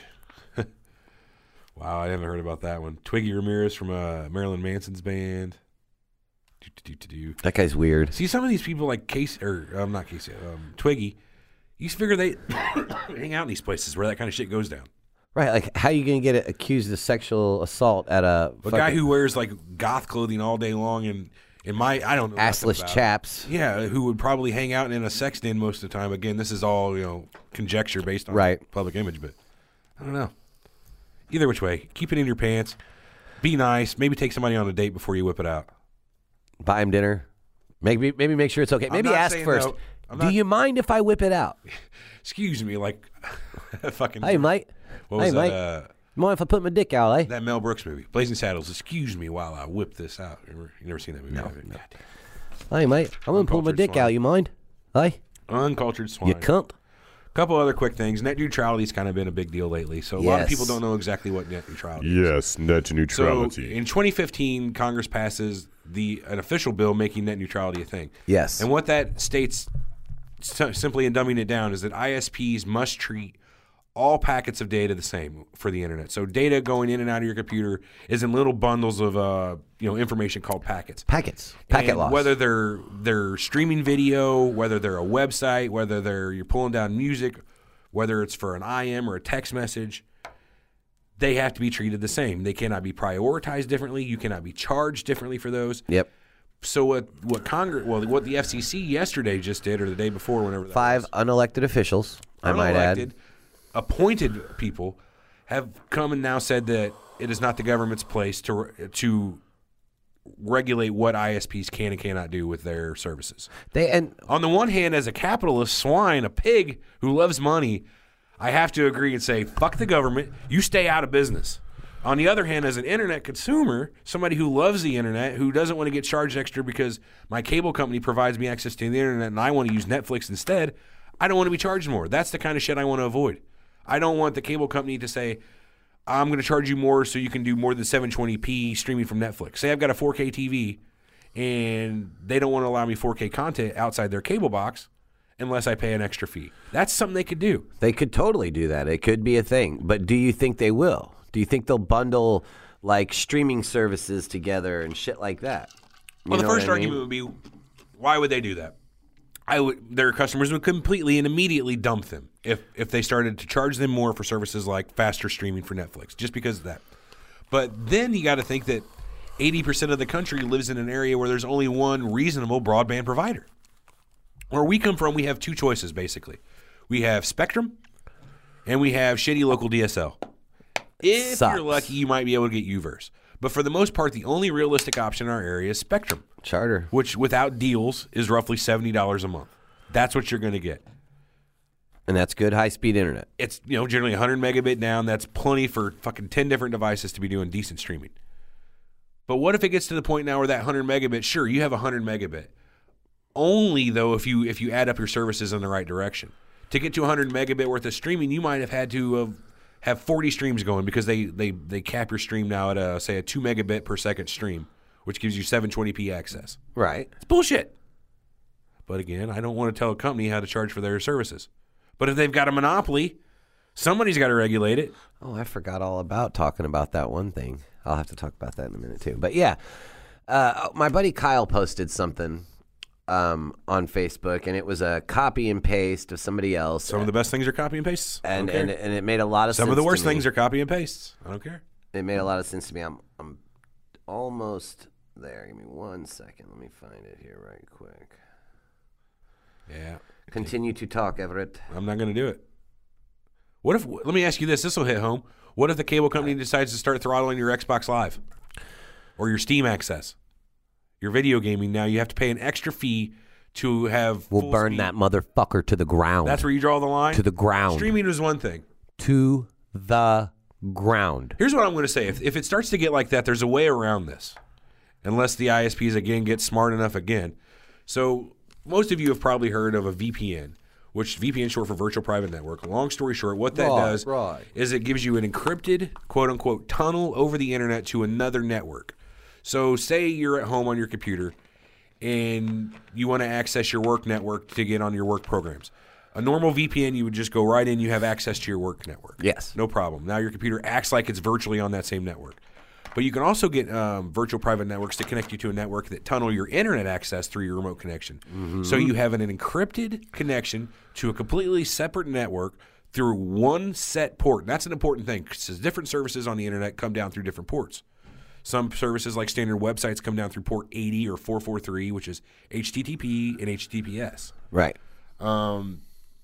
Wow, I haven't heard about that one. Twiggy Ramirez from uh, Marilyn Manson's band. Do, do, do, do, do. That guy's weird. See, some of these people like Casey, or um, not Casey, um, Twiggy, you just figure they hang out in these places where that kind of shit goes down. Right, like how you gonna get accused of sexual assault at a A fucking guy who wears like goth clothing all day long and in my I don't know nothing assless about it. chaps? Yeah, who would probably hang out in a sex den most of the time. Again, this is all, you know, conjecture based on Right. public image, but I don't know. Either which way, keep it in your pants. Be nice. Maybe take somebody on a date before you whip it out. Buy him dinner. Maybe maybe make sure it's okay. I'm Maybe not ask saying first. no. I'm Do not- you mind if I whip it out? Excuse me, like fucking. Hey, mate. What was hey, that? mate. Uh, Mind if I put my dick out, eh? that Mel Brooks movie, Blazing Saddles. Excuse me while I whip this out. You never, you never seen that movie? No, have you? no. God damn. Hey, mate. I'm gonna pull my Uncultured dick swine. out. You mind? Hey, Uncultured swine. you cunt. couple other quick things. Net neutrality's kind of been a big deal lately, so a lot of Yes. people don't know exactly what net neutrality is. Yes, net neutrality. So in twenty fifteen, Congress passes the an official bill making net neutrality a thing. Yes. And what that states, s- simply in dumbing it down, is that I S Ps must treat all packets of data the same for the internet. So data going in and out of your computer is in little bundles of uh, you know information called packets. Packets. Packet And loss. Whether they're they're streaming video, whether they're a website, whether they're you're pulling down music, whether it's for an I M or a text message, they have to be treated the same. They cannot be prioritized differently. You cannot be charged differently for those. Yep. So what what Congress well what the F C C yesterday just did, or the day before, whenever that Five was, unelected officials, I might add. unelected, appointed people have come and now said that it is not the government's place to to regulate what I S Ps can and cannot do with their services. They and On the one hand, as a capitalist swine, a pig who loves money, I have to agree and say, fuck the government, you stay out of business. On the other hand, as an internet consumer, somebody who loves the internet, who doesn't want to get charged extra because my cable company provides me access to the internet and I want to use Netflix instead, I don't want to be charged more. That's the kind of shit I want to avoid. I don't want the cable company to say, I'm going to charge you more so you can do more than seven twenty p streaming from Netflix. Say I've got a four K T V and they don't want to allow me four K content outside their cable box unless I pay an extra fee. That's something they could do. they could totally do that. It could be a thing. But do you think they will? Do you think they'll bundle like streaming services together and shit like that? You Well, the know what first I mean? argument would be, why would they do that? I would. Their customers would completely and immediately dump them if if they started to charge them more for services like faster streaming for Netflix, just because of that. But then you got to think that eighty percent of the country lives in an area where there's only one reasonable broadband provider. Where we come from, we have two choices basically. We have Spectrum, and we have shitty local D S L. If Sucks. you're lucky, you might be able to get U-verse. But for the most part, the only realistic option in our area is Spectrum, Charter. which without deals is roughly seventy dollars a month. That's what you're going to get. And that's good high speed internet. It's, you know, generally one hundred megabit down. That's plenty for fucking ten different devices to be doing decent streaming. But what if it gets to the point now where that one hundred megabit, sure, you have one hundred megabit. Only, though, if you if you add up your services in the right direction. To get to one hundred megabit worth of streaming, you might have had to uh, have forty streams going because they, they, they cap your stream now at, a, say, a two megabit per second stream, which gives you seven twenty p access. Right. It's bullshit. But again, I don't want to tell a company how to charge for their services. But if they've got a monopoly, somebody's got to regulate it. Oh, I forgot all about talking about that one thing. I'll have to talk about that in a minute too. But yeah, uh, my buddy Kyle posted something um, on Facebook, and it was a copy and paste of somebody else. Some of the best things are copy and pastes. I and don't care. and, and it made a lot of Some sense. of the to worst me. things are copy and pastes. I don't care. It made a lot of sense to me. I'm I'm almost there. Give me one second. Let me find it here right quick. Yeah. Continue to talk, Everett. I'm not going to do it. What if? Let me ask you this. This will hit home. What if the cable company decides to start throttling your Xbox Live or your Steam access? Your video gaming now, you have to pay an extra fee to have. We'll full burn speed. that motherfucker to the ground. That's where you draw the line? To the ground. Streaming is one thing. To the ground. Here's what I'm going to say. If, if it starts to get like that, there's a way around this. Unless the I S Ps, again, get smart enough again. So most of you have probably heard of a V P N, which V P N short for Virtual Private Network. Long story short, what that Right, does right. is it gives you an encrypted, quote-unquote, tunnel over the internet to another network. So say you're at home on your computer and you want to access your work network to get on your work programs. A normal V P N, you would just go right in, you have access to your work network. Yes. No problem. Now your computer acts like it's virtually on that same network. But you can also get um, virtual private networks to connect you to a network that tunnel your internet access through your remote connection. Mm-hmm. So you have an encrypted connection to a completely separate network through one set port. And that's an important thing because different services on the internet come down through different ports. Some services like standard websites come down through port eighty or four forty-three, which is H T T P and H T T P S. Right. Um,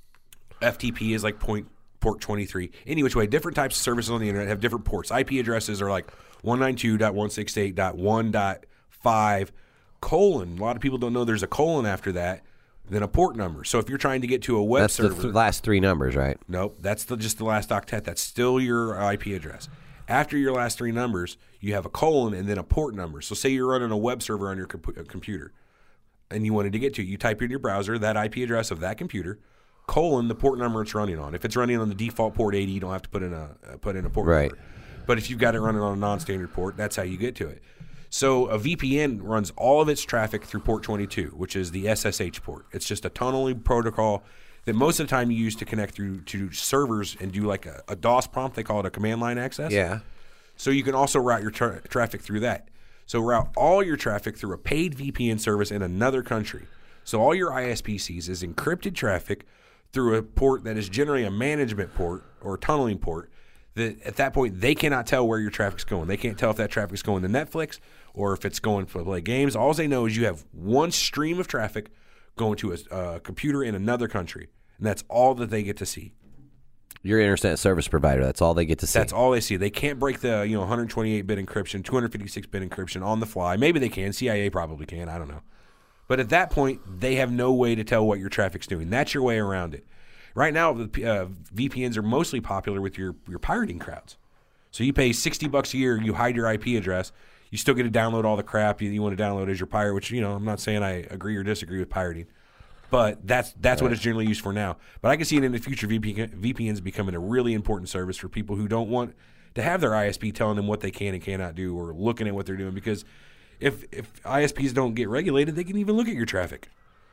F T P is like point, port twenty-three. Any which way, different types of services on the internet have different ports. I P addresses are like one ninety-two dot one sixty-eight dot one dot five colon. A lot of people don't know there's a colon after that, then a port number. So if you're trying to get to a web That's server. the th- last three numbers, right? Nope, that's the, just the last octet. That's still your I P address. After your last three numbers, you have a colon and then a port number. So say you're running a web server on your comp- computer and you wanted to get to it. You type in your browser that I P address of that computer, colon, the port number it's running on. If it's running on the default port eighty, you don't have to put in a uh, put in a port Right. number. But if you've got it running on a non-standard port, that's how you get to it. So a V P N runs all of its traffic through port twenty-two, which is the S S H port. It's just a tunneling protocol that most of the time you use to connect through to servers and do like a, a DOS prompt. They call it a command line access. Yeah. So you can also route your tra- traffic through that. So route all your traffic through a paid V P N service in another country. So all your I S P sees is encrypted traffic through a port that is generally a management port or a tunneling port. That at that point they cannot tell where your traffic's going. They can't tell if that traffic's going to Netflix or if it's going to play games. All they know is you have one stream of traffic going to a uh, computer in another country, and that's all that they get to see. Your internet service provider, that's all they get to see. That's all they see. They can't break the you know one twenty-eight bit encryption, two fifty-six bit encryption on the fly. Maybe they can. C I A probably can. I don't know. But at that point, they have no way to tell what your traffic's doing. That's your way around it. Right now, the uh, V P Ns are mostly popular with your, your pirating crowds. So you pay sixty bucks a year, you hide your I P address, you still get to download all the crap you, you want to download as your pirate, which, you know, I'm not saying I agree or disagree with pirating. But that's that's right. What it's generally used for now. But I can see it in the future, V P N, V P Ns becoming a really important service for people who don't want to have their I S P telling them what they can and cannot do or looking at what they're doing. Because if if I S Ps don't get regulated, they can even look at your traffic.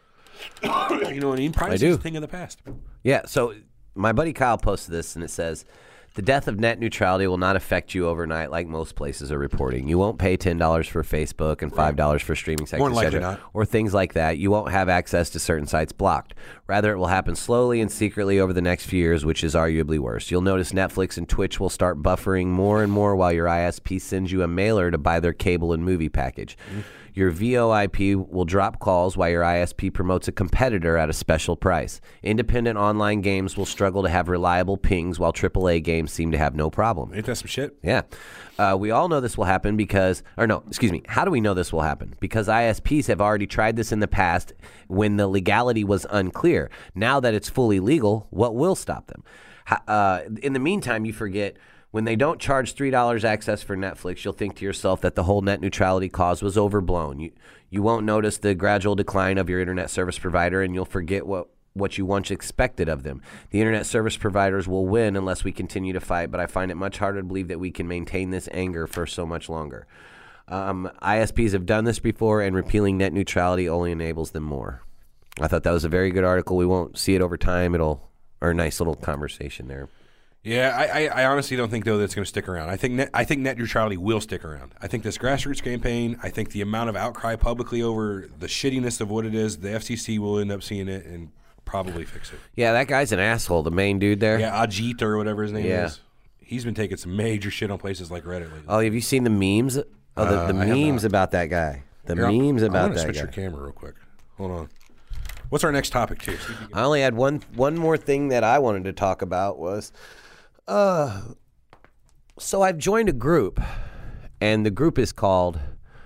You know what I mean? Privacy is a thing of the past. Yeah, so my buddy Kyle posted this, and it says, the death of net neutrality will not affect you overnight like most places are reporting. You won't pay ten dollars for Facebook and five dollars for streaming sites, More et likely cetera, not. or things like that. You won't have access to certain sites blocked. Rather, it will happen slowly and secretly over the next few years, which is arguably worse. You'll notice Netflix and Twitch will start buffering more and more while your I S P sends you a mailer to buy their cable and movie package. Mm-hmm. Your V O I P will drop calls while your I S P promotes a competitor at a special price. Independent online games will struggle to have reliable pings while triple A games seem to have no problem. Ain't that some shit? Yeah. Uh, we all know this will happen because, or no, excuse me, how do we know this will happen? Because I S Ps have already tried this in the past when the legality was unclear. Now that it's fully legal, what will stop them? Uh, in the meantime, you forget, when they don't charge three dollars access for Netflix, you'll think to yourself that the whole net neutrality cause was overblown. You you won't notice the gradual decline of your internet service provider, and you'll forget what, what you once expected of them. The internet service providers will win unless we continue to fight, but I find it much harder to believe that we can maintain this anger for so much longer. Um, I S Ps have done this before, and repealing net neutrality only enables them more. I thought that was a very good article. We won't see it over time. It'll, or a nice little conversation there. Yeah, I, I, I honestly don't think, though, that it's going to stick around. I think net, I think net neutrality will stick around. I think this grassroots campaign, I think the amount of outcry publicly over the shittiness of what it is, the F C C will end up seeing it and probably fix it. Yeah, that guy's an asshole, the main dude there. Yeah, Ajit or whatever his name Yeah. is. He's been taking some major shit on places like Reddit lately. Oh, have you seen the memes? Oh, the, Uh, the I have memes not. about that guy. The Here, memes I about want to that switch guy. your camera real quick. Hold on. What's our next topic, too? I only had one one more thing that I wanted to talk about was, uh, so I've joined a group, and the group is called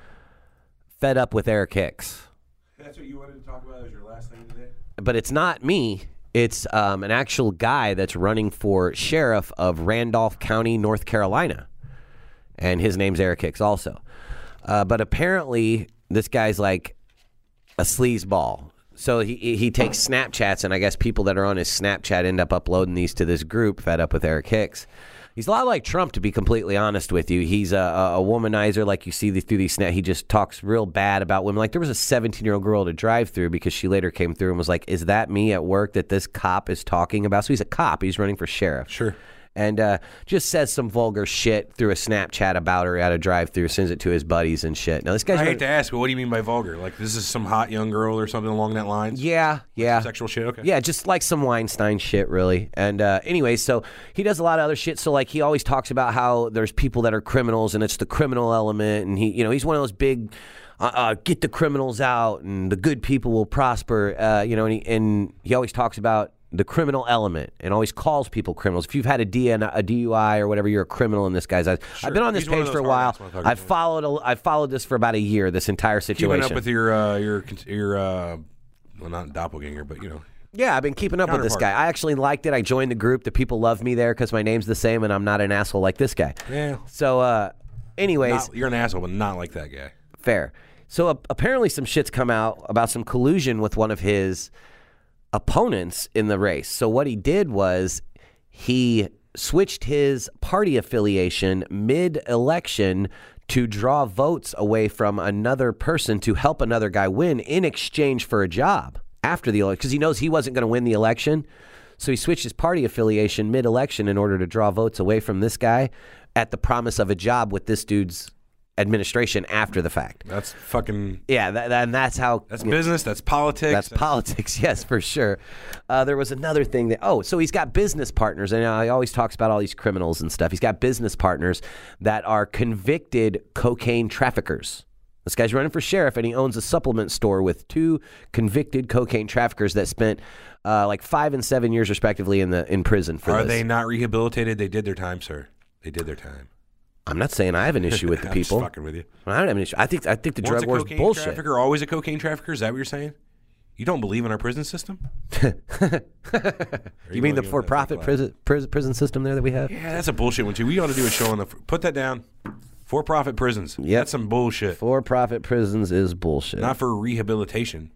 Fed Up with Eric Hicks. That's what you wanted to talk about as your last thing today? But it's not me. It's um, an actual guy that's running for sheriff of Randolph County, North Carolina. And his name's Eric Hicks also. Uh, but apparently, this guy's like a sleazeball. So he he takes Snapchats, and I guess people that are on his Snapchat end up uploading these to this group, Fed Up with Eric Hicks. He's a lot like Trump, to be completely honest with you. He's a, a womanizer, like you see the, through these snap. He just talks real bad about women. Like there was a seventeen-year-old girl to drive through because she later came through and was like, "Is that me at work that this cop is talking about?" So he's a cop. He's running for sheriff. Sure. And uh, just says some vulgar shit through a Snapchat about her at a drive-through, sends it to his buddies and shit. Now this guy's I running- hate to ask, but what do you mean by vulgar? Like this is some hot young girl or something along that lines? Yeah, yeah. Sexual shit, okay. Yeah, just like some Weinstein shit, really. And uh, anyway, so he does a lot of other shit. So like he always talks about how there's people that are criminals, and it's the criminal element. And he, you know, he's one of those big, uh, uh, get the criminals out, and the good people will prosper. Uh, you know, and he, and he always talks about the criminal element, and always calls people criminals. If you've had a, D N, a D U I or whatever, you're a criminal in this guy's eyes. Sure. I've been on this He's one of page those for a while. hard-ass motherfuckers, I've yeah. followed. A, I've followed this for about a year. This entire situation. Keeping up with your, uh, your, your, uh, well, not doppelganger, but you know. Yeah, I've been keeping up with this guy. Counterpart. I actually liked it. I joined the group. The people love me there because my name's the same, and I'm not an asshole like this guy. Yeah. So, uh, anyways, Not, you're an asshole, but not like that guy. fair. So uh, apparently, some shit's come out about some collusion with one of his opponents in the race. So what he did was he switched his party affiliation mid-election to draw votes away from another person to help another guy win in exchange for a job after the election, because he knows he wasn't going to win the election. So he switched his party affiliation mid-election in order to draw votes away from this guy at the promise of a job with this dude's administration after the fact. That's fucking. Yeah, that, that, and that's how. That's business. That's politics. That's politics, yes, for sure. Uh, there was another thing that, oh, so he's got business partners, and uh, he always talks about all these criminals and stuff. He's got business partners that are convicted cocaine traffickers. This guy's running for sheriff, and he owns a supplement store with two convicted cocaine traffickers that spent uh, like five and seven years, respectively, in the in prison for Are this. they not rehabilitated? They did their time, sir. They did their time. I'm not saying I have an issue with the I'm people. just fucking with you. I don't have an issue. I think I think the Once drug a war's cocaine bullshit. trafficker, always a cocaine trafficker? Is that what you're saying? You don't believe in our prison system? You mean the going in for-profit with that prison, prison prison system there that we have? Yeah, that's a bullshit one, too. We ought to do a show on the. Put that down. For-profit prisons. Yep. That's some bullshit. For-profit prisons is bullshit. Not for rehabilitation.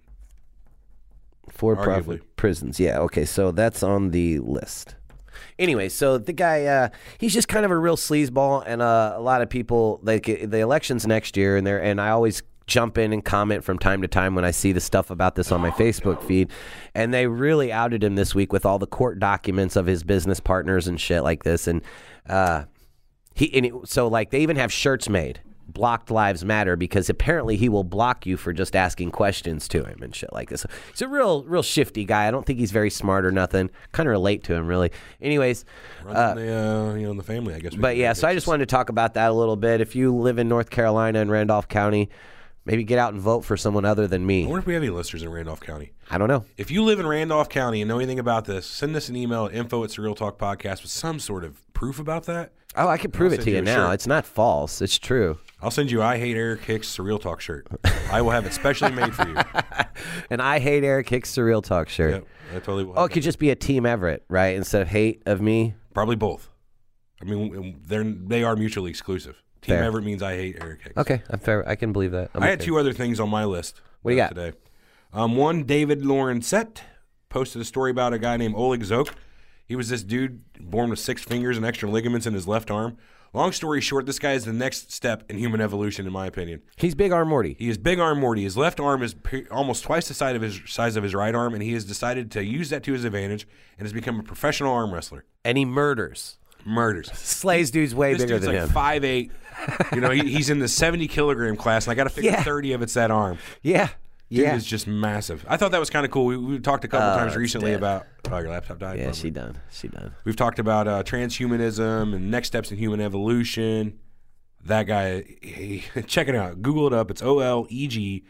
For-profit Arguably. prisons. Yeah, okay, so that's on the list. Anyway, so the guy, uh, he's just kind of a real sleazeball, and uh, a lot of people, like the election's next year, and, and I always jump in and comment from time to time when I see the stuff about this on my Facebook feed, and they really outed him this week with all the court documents of his business partners and shit like this, and uh, he, and it, so like they even have shirts made. Blocked Lives Matter, because apparently he will block you for just asking questions to him and shit like this. He's a real, real shifty guy. I don't think he's very smart or nothing. Kind of relate to him, really. Anyways, Runs uh, in the, uh, you know, in the family, I guess. we but can yeah, say. so I just wanted to talk about that a little bit. If you live in North Carolina and Randolph County, maybe get out and vote for someone other than I me. wonder if we have any listeners in Randolph County. I don't know. If you live in Randolph County and know anything about this, send us an email at info at Surreal Talk Podcast with some sort of proof about that. Oh, I can prove I'll it send to you you a now. shirt. It's not false. It's true. I'll send you I Hate Eric Hicks Surreal Talk shirt. I will have it specially made for you. And I hate Eric Hicks Surreal Talk shirt. Yep, I totally will. Oh, have it could that. just be a Team Everett, right? Instead of hate of me. Probably both. I mean, they're they are mutually exclusive. Team Fair. Everett means I hate Eric Hicks. Okay, I'm fair. I can believe that. I'm I had okay. two other things on my list. What do you uh, got? today? Um, one, David Lorenzett posted a story about a guy named Oleg Zoke. He was this dude born with six fingers and extra ligaments in his left arm. Long story short, this guy is the next step in human evolution, in my opinion. He's Big Arm Morty. He is Big Arm Morty. His left arm is pe- almost twice the size of his size of his right arm, and he has decided to use that to his advantage and has become a professional arm wrestler. And he murders. Murders. Slays dudes way This bigger dude's than like him. five eight. You know, he, he's in the seventy kilogram class, and I got to figure Yeah. thirty of it's that arm. Yeah. Dude Yeah. is just massive. I thought that was kind of cool. We, we talked a couple Oh, times it's recently dead. about. Oh, your laptop died. Yeah, Bummer. she done. She done. We've talked about uh, transhumanism and next steps in human evolution. That guy, he, check it out. Google it up. It's O L E G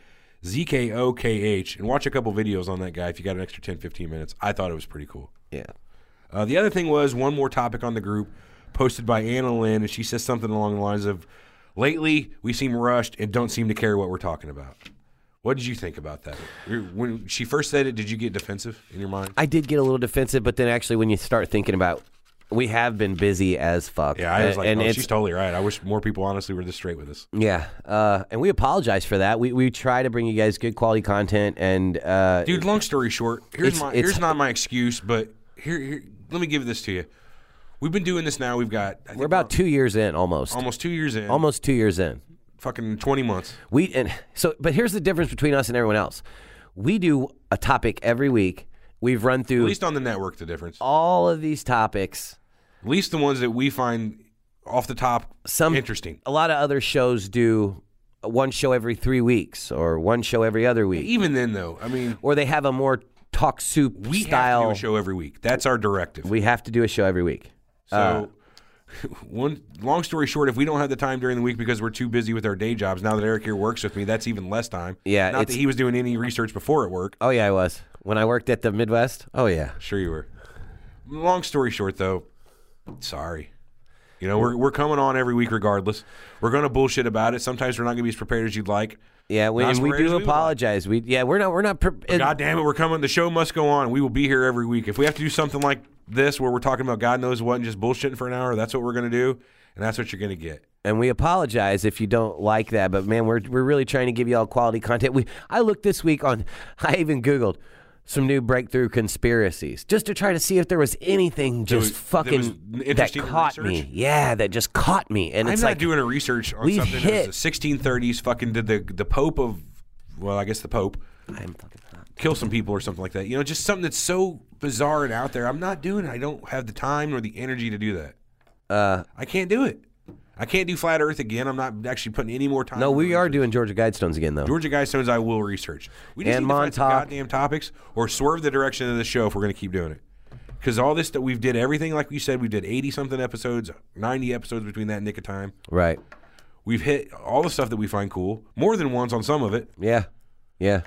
Z K O K H, and watch a couple videos on that guy if you got an extra ten, fifteen minutes. I thought it was pretty cool. Yeah. Uh, the other thing was one more topic on the group posted by Anna Lynn, and she says something along the lines of, lately we seem rushed and don't seem to care what we're talking about. What did you think about that? When she first said it, did you get defensive in your mind? I did get a little defensive, but then actually when you start thinking about, we have been busy as fuck. Yeah, I was like, and oh, it's, she's totally right. I wish more people honestly were this straight with us. Yeah, uh, and we apologize for that. We we try to bring you guys good quality content, and uh, dude, long story short, here's it's, my it's, here's not my excuse, but here, here let me give this to you. We've been doing this now. We've got I think we're about two years in, almost, almost two years in, almost two years in, fucking twenty months. We and so, but here's the difference between us and everyone else. We do a topic every week. We've run through at least on the network the difference. All of these topics. At least the ones that we find off the top Some, interesting. A lot of other shows do one show every three weeks or one show every other week. Even then, though, I mean, or they have a more talk soup we style. We have to do a show every week. That's our directive. We have to do a show every week. So, uh, one long story short, if we don't have the time during the week because we're too busy with our day jobs, now that Eric here works with me, that's even less time. Yeah, not that he was doing any research before at work. Oh yeah, I was when I worked at the Midwest. Oh yeah, sure you were. Long story short, though, sorry. You know, we're we're coming on every week regardless. We're going to bullshit about it. Sometimes we're not going to be as prepared as you'd like. Yeah, we, and we do apologize. We yeah, we're not we're not. Pre- God damn it, we're coming. The show must go on. We will be here every week. If we have to do something like this, where we're talking about God knows what and just bullshitting for an hour, that's what we're going to do, and that's what you're going to get. And we apologize if you don't like that, but man, we're we're really trying to give you all quality content. We I looked this week on. I even Googled some new breakthrough conspiracies just to try to see if there was anything just was, fucking that caught me. Yeah, that just caught me. And I'm it's not like doing a research on something hit. that was the sixteen thirties. Fucking did the the Pope of, well, I guess the Pope, I'm fucking hot. kill some people or something like that. You know, just something that's so bizarre and out there. I'm not doing it. I don't have the time nor the energy to do that. Uh, I can't do it. I can't do Flat Earth again. I'm not actually putting any more time. No, we research. are doing Georgia Guidestones again, though. Georgia Guidestones, I will research. We just and need to find some Montauk. goddamn topics or swerve the direction of the show if we're going to keep doing it. Because all this that we've did everything like we said, we did eighty something episodes, ninety episodes between that nick of time. Right. We've hit all the stuff that we find cool, more than once on some of it. Yeah. Yeah.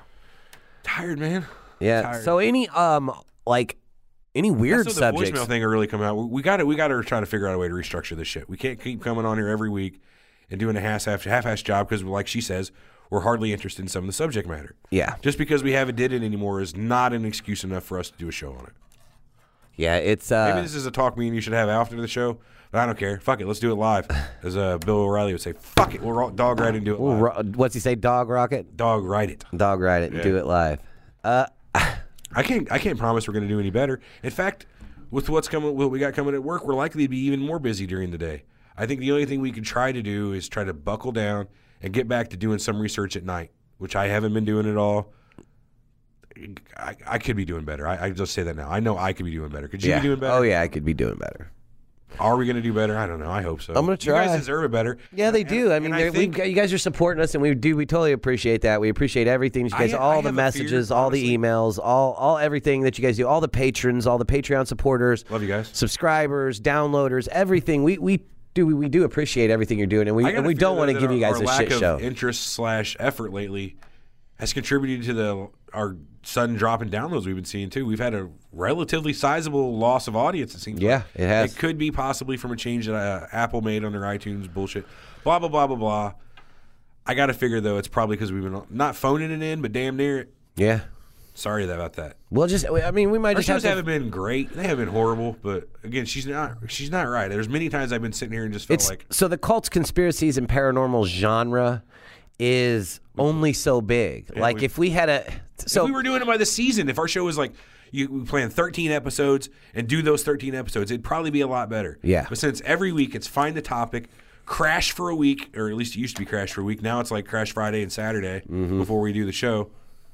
Tired, man. Yeah. Tired. So any um like any weird That's so subjects. the voicemail thing will really come out. We got to we got to try to figure out a way to restructure this shit. We can't keep coming on here every week and doing a half half-ass job because, like she says, we're hardly interested in some of the subject matter. Yeah. Just because we haven't did it anymore is not an excuse enough for us to do a show on it. Yeah, it's uh Maybe this is a talk me and you should have after the show. But I don't care. Fuck it. Let's do it live. As uh, Bill O'Reilly would say, fuck it. We'll dog ride it and do it live. ro- what's he say? Dog rocket? Dog ride it. Dog ride it and Yeah. do it live. Uh I can't I can't promise we're going to do any better. In fact, with what's coming, what we got coming at work, we're likely to be even more busy during the day. I think the only thing we can try to do is try to buckle down and get back to doing some research at night, which I haven't been doing at all. I, I could be doing better. I, I just say that now. I know I could be doing better. Could you yeah. be doing better? Oh yeah, I could be doing better. Are we going to do better? I don't know. I hope so. I'm gonna try. You guys deserve it better. Yeah, they And- do. I mean, and they're- think- we, you guys are supporting us, and we do. We totally appreciate that. We appreciate everything. You guys, I- all I the have a messages, fear, all the honestly. emails, all all everything that you guys do. All the patrons, all the Patreon supporters. Love you guys. Subscribers, downloaders, everything. We we do we, we do appreciate everything you're doing, and we I gotta and we feel don't that- want to that give our, you guys our a lack shit of show. interest slash effort lately has contributed to the our sudden drop in downloads we've been seeing too. We've had a relatively sizable loss of audience. It seems. Yeah, like. it has. It could be possibly from a change that uh, Apple made on their iTunes bullshit. Blah blah blah blah blah. I got to figure though, it's probably because we've been not phoning it in, but damn near it. Yeah. Sorry about that. We'll just. I mean, we might Our just have shows to. haven't been great. They haven't been horrible, but again, she's not. She's not right. There's many times I've been sitting here and just felt It's like so the cults, conspiracies, and paranormal genre is only so big. Yeah, like we- if we had a so if we were doing it by the season, if our show was like you we plan thirteen episodes and do those thirteen episodes, it'd probably be a lot better. Yeah. But since every week it's find a topic, crash for a week, or at least it used to be crash for a week. Now it's like crash Friday and Saturday Mm-hmm. before we do the show.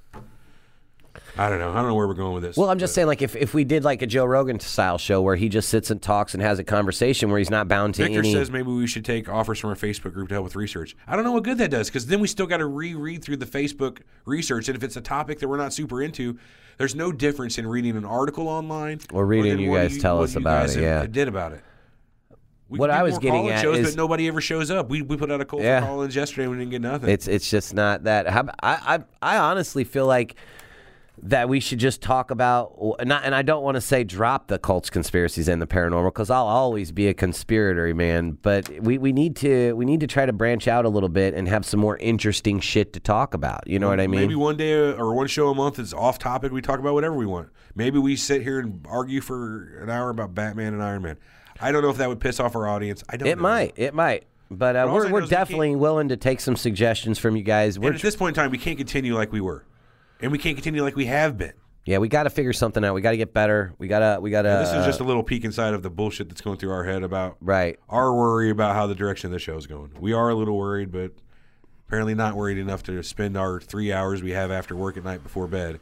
I don't know. I don't know where we're going with this. Well, I'm just but saying, like, if, if we did like a Joe Rogan style show where he just sits and talks and has a conversation where he's not bound to Victor any. says maybe we should take offers from our Facebook group to help with research. I don't know what good that does because then we still got to reread through the Facebook research, and if it's a topic that we're not super into, there's no difference in reading an article online Or reading than you what guys tell what us you about guys it, have- yeah. did about it. We what can do I was more getting call-in at shows, is but nobody ever shows up. We we put out a call Yeah. for call-ins yesterday and we didn't get nothing. it's it's just not that. How, I, I I honestly feel like that we should just talk about, not, and I don't want to say drop the cults, conspiracies, and the paranormal, because I'll always be a conspirator, man. But we, we need to we need to try to branch out a little bit and have some more interesting shit to talk about. You know what I mean? Maybe one day or one show a month is off topic. We talk about whatever we want. Maybe we sit here and argue for an hour about Batman and Iron Man. I don't know if that would piss off our audience. I don't It know. might. It might. But uh, But all I we're know we're is we definitely can't- willing to take some suggestions from you guys. We're And at this point in time, we can't continue like we were. And we can't continue like we have been. Yeah, we got to figure something out. We got to get better. We gotta, we gotta. And this is uh, just a little peek inside of the bullshit that's going through our head about right. our worry about how the direction of the show is going. We are a little worried, but apparently not worried enough to spend our three hours we have after work at night before bed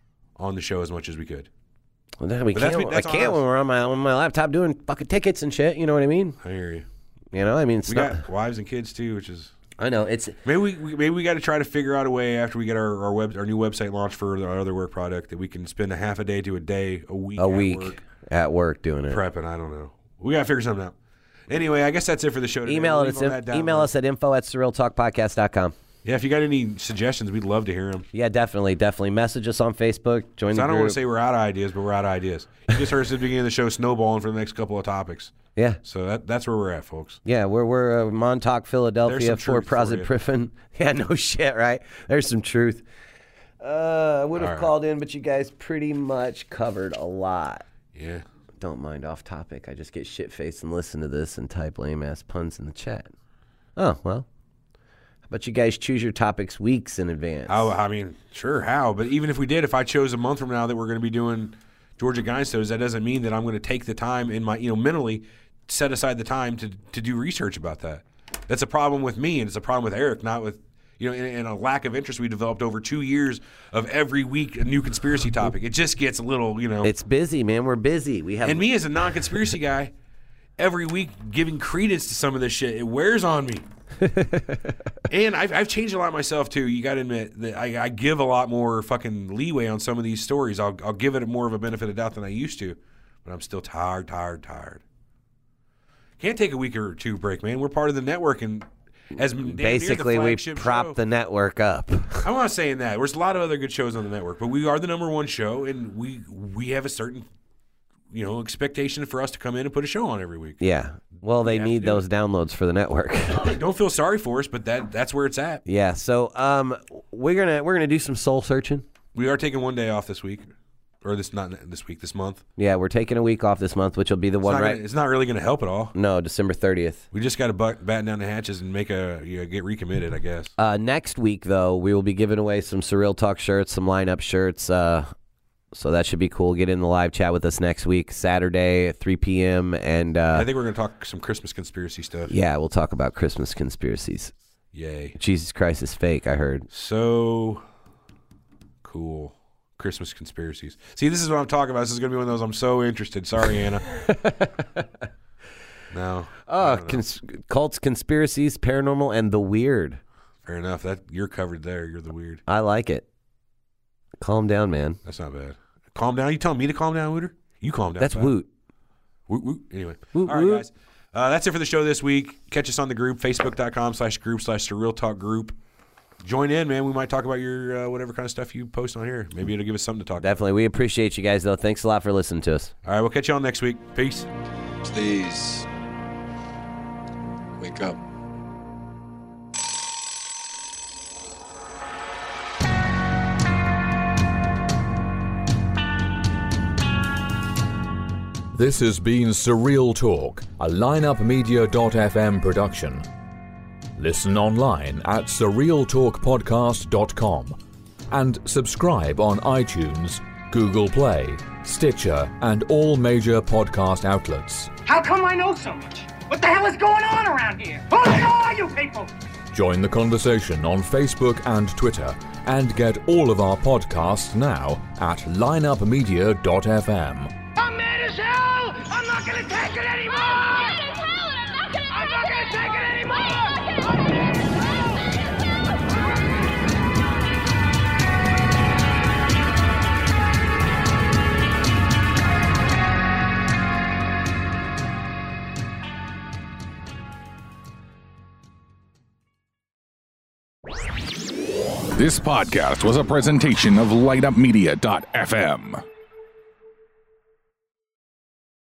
on the show as much as we could. Well, then we But that's can't. me- that's I on can't us. when we're on my on my laptop doing fucking tickets and shit. You know what I mean? I hear you. You know, I mean, it's We not. got wives and kids too, which is I know it's. maybe we we- maybe we got to try to figure out a way after we get our our web our new website launched for our other work product that we can spend a half a day to a day a week A at week work at work doing it. prepping. I don't know. We got to figure something out. Anyway, I guess that's it for the show today. Email We'll us. leave all that down Email below. us at info at surreal talk podcast dot com. Yeah, if you got any suggestions, we'd love to hear them. Yeah, definitely, definitely. Message us on Facebook. Join So the I don't group. want to say we're out of ideas, but we're out of ideas. You just heard us at the beginning of the show snowballing for the next couple of topics. Yeah, So that that's where we're at, folks. yeah. We're we're uh, Montauk, There's Philadelphia, some Fort truth for you. Priffin. Yeah, no shit, right? There's some truth. Uh, I would have All right. called in, but you guys pretty much covered a lot. Yeah. Don't mind off topic. I just get shit faced and listen to this and type lame ass puns in the chat. Oh well. How about you guys choose your topics weeks in advance? Oh, I mean, sure, how? But even if we did, if I chose a month from now that we're going to be doing Georgia Guidestones, that doesn't mean that I'm going to take the time in my, you know, mentally set aside the time to, to do research about that. That's a problem with me, and it's a problem with Eric, not with, you know, and, and a lack of interest we developed over two years of every week a new conspiracy topic. It just gets a little, you know. It's busy, man. We're busy. We have And me as a non-conspiracy guy, every week giving credence to some of this shit, it wears on me. And I've, I've changed a lot myself too. You got to admit that I, I give a lot more fucking leeway on some of these stories. I'll, I'll give it more of a benefit of doubt than I used to, but I'm still tired, tired, tired. Can't take a week or two break, man. We're part of the network, and as damn near the basically we flagship prop show. the network up. I'm not saying that. There's a lot of other good shows on the network, but we are the number one show, and we we have a certain, you know, expectation for us to come in and put a show on every week. Yeah. Well, they have to need do those downloads for the network. Don't feel sorry for us, but that that's where it's at. Yeah. So um, we're gonna we're gonna do some soul searching. We are taking one day off this week, or this not this week, this month. Yeah, we're taking a week off this month, which will be the It's one not, right. gonna, it's not really going to help at all. No, December thirtieth. We just got to batten down the hatches and make a you know, get recommitted, I guess. Uh, next week, though, we will be giving away some Surreal Talk shirts, some lineup shirts. Uh, so that should be cool. Get in the live chat with us next week, Saturday at three p.m. And uh, I think we're going to talk some Christmas conspiracy stuff. yeah, we'll talk about Christmas conspiracies. Yay! Jesus Christ is fake, I heard. So cool. Christmas conspiracies. See, this is what I'm talking about. This is going to be one of those I'm so interested. Sorry, Anna. No. Oh, cons- cults, conspiracies, paranormal, and the weird. Fair enough. That you're covered there. You're the weird. I like it. Calm down, man. That's not bad. Calm down. You telling me to calm down, Wooter? You calm down. That's pal. woot. Woot, woot. Anyway. Woot, All right, woot. guys. Uh, that's it for the show this week. Catch us on the group, facebook.com slash group slash Surreal Talk group. Join in, man. We might talk about your uh, whatever kind of stuff you post on here. Maybe it'll give us something to talk about. Definitely. We appreciate you guys, though. Thanks a lot for listening to us. All right, we'll catch you all next week. Peace. Please wake up. This has been Surreal Talk, a lineup media dot f m production. Listen online at surreal talk podcast dot com and subscribe on iTunes, Google Play, Stitcher, and all major podcast outlets. How come I know so much? What the hell is going on around here? Who the hell are you people? Join the conversation on Facebook and Twitter and get all of our podcasts now at lineup media dot f m. I'm mad as hell! I'm not gonna take it anymore! I'm not gonna take it anymore! This podcast was a presentation of light up media dot f m.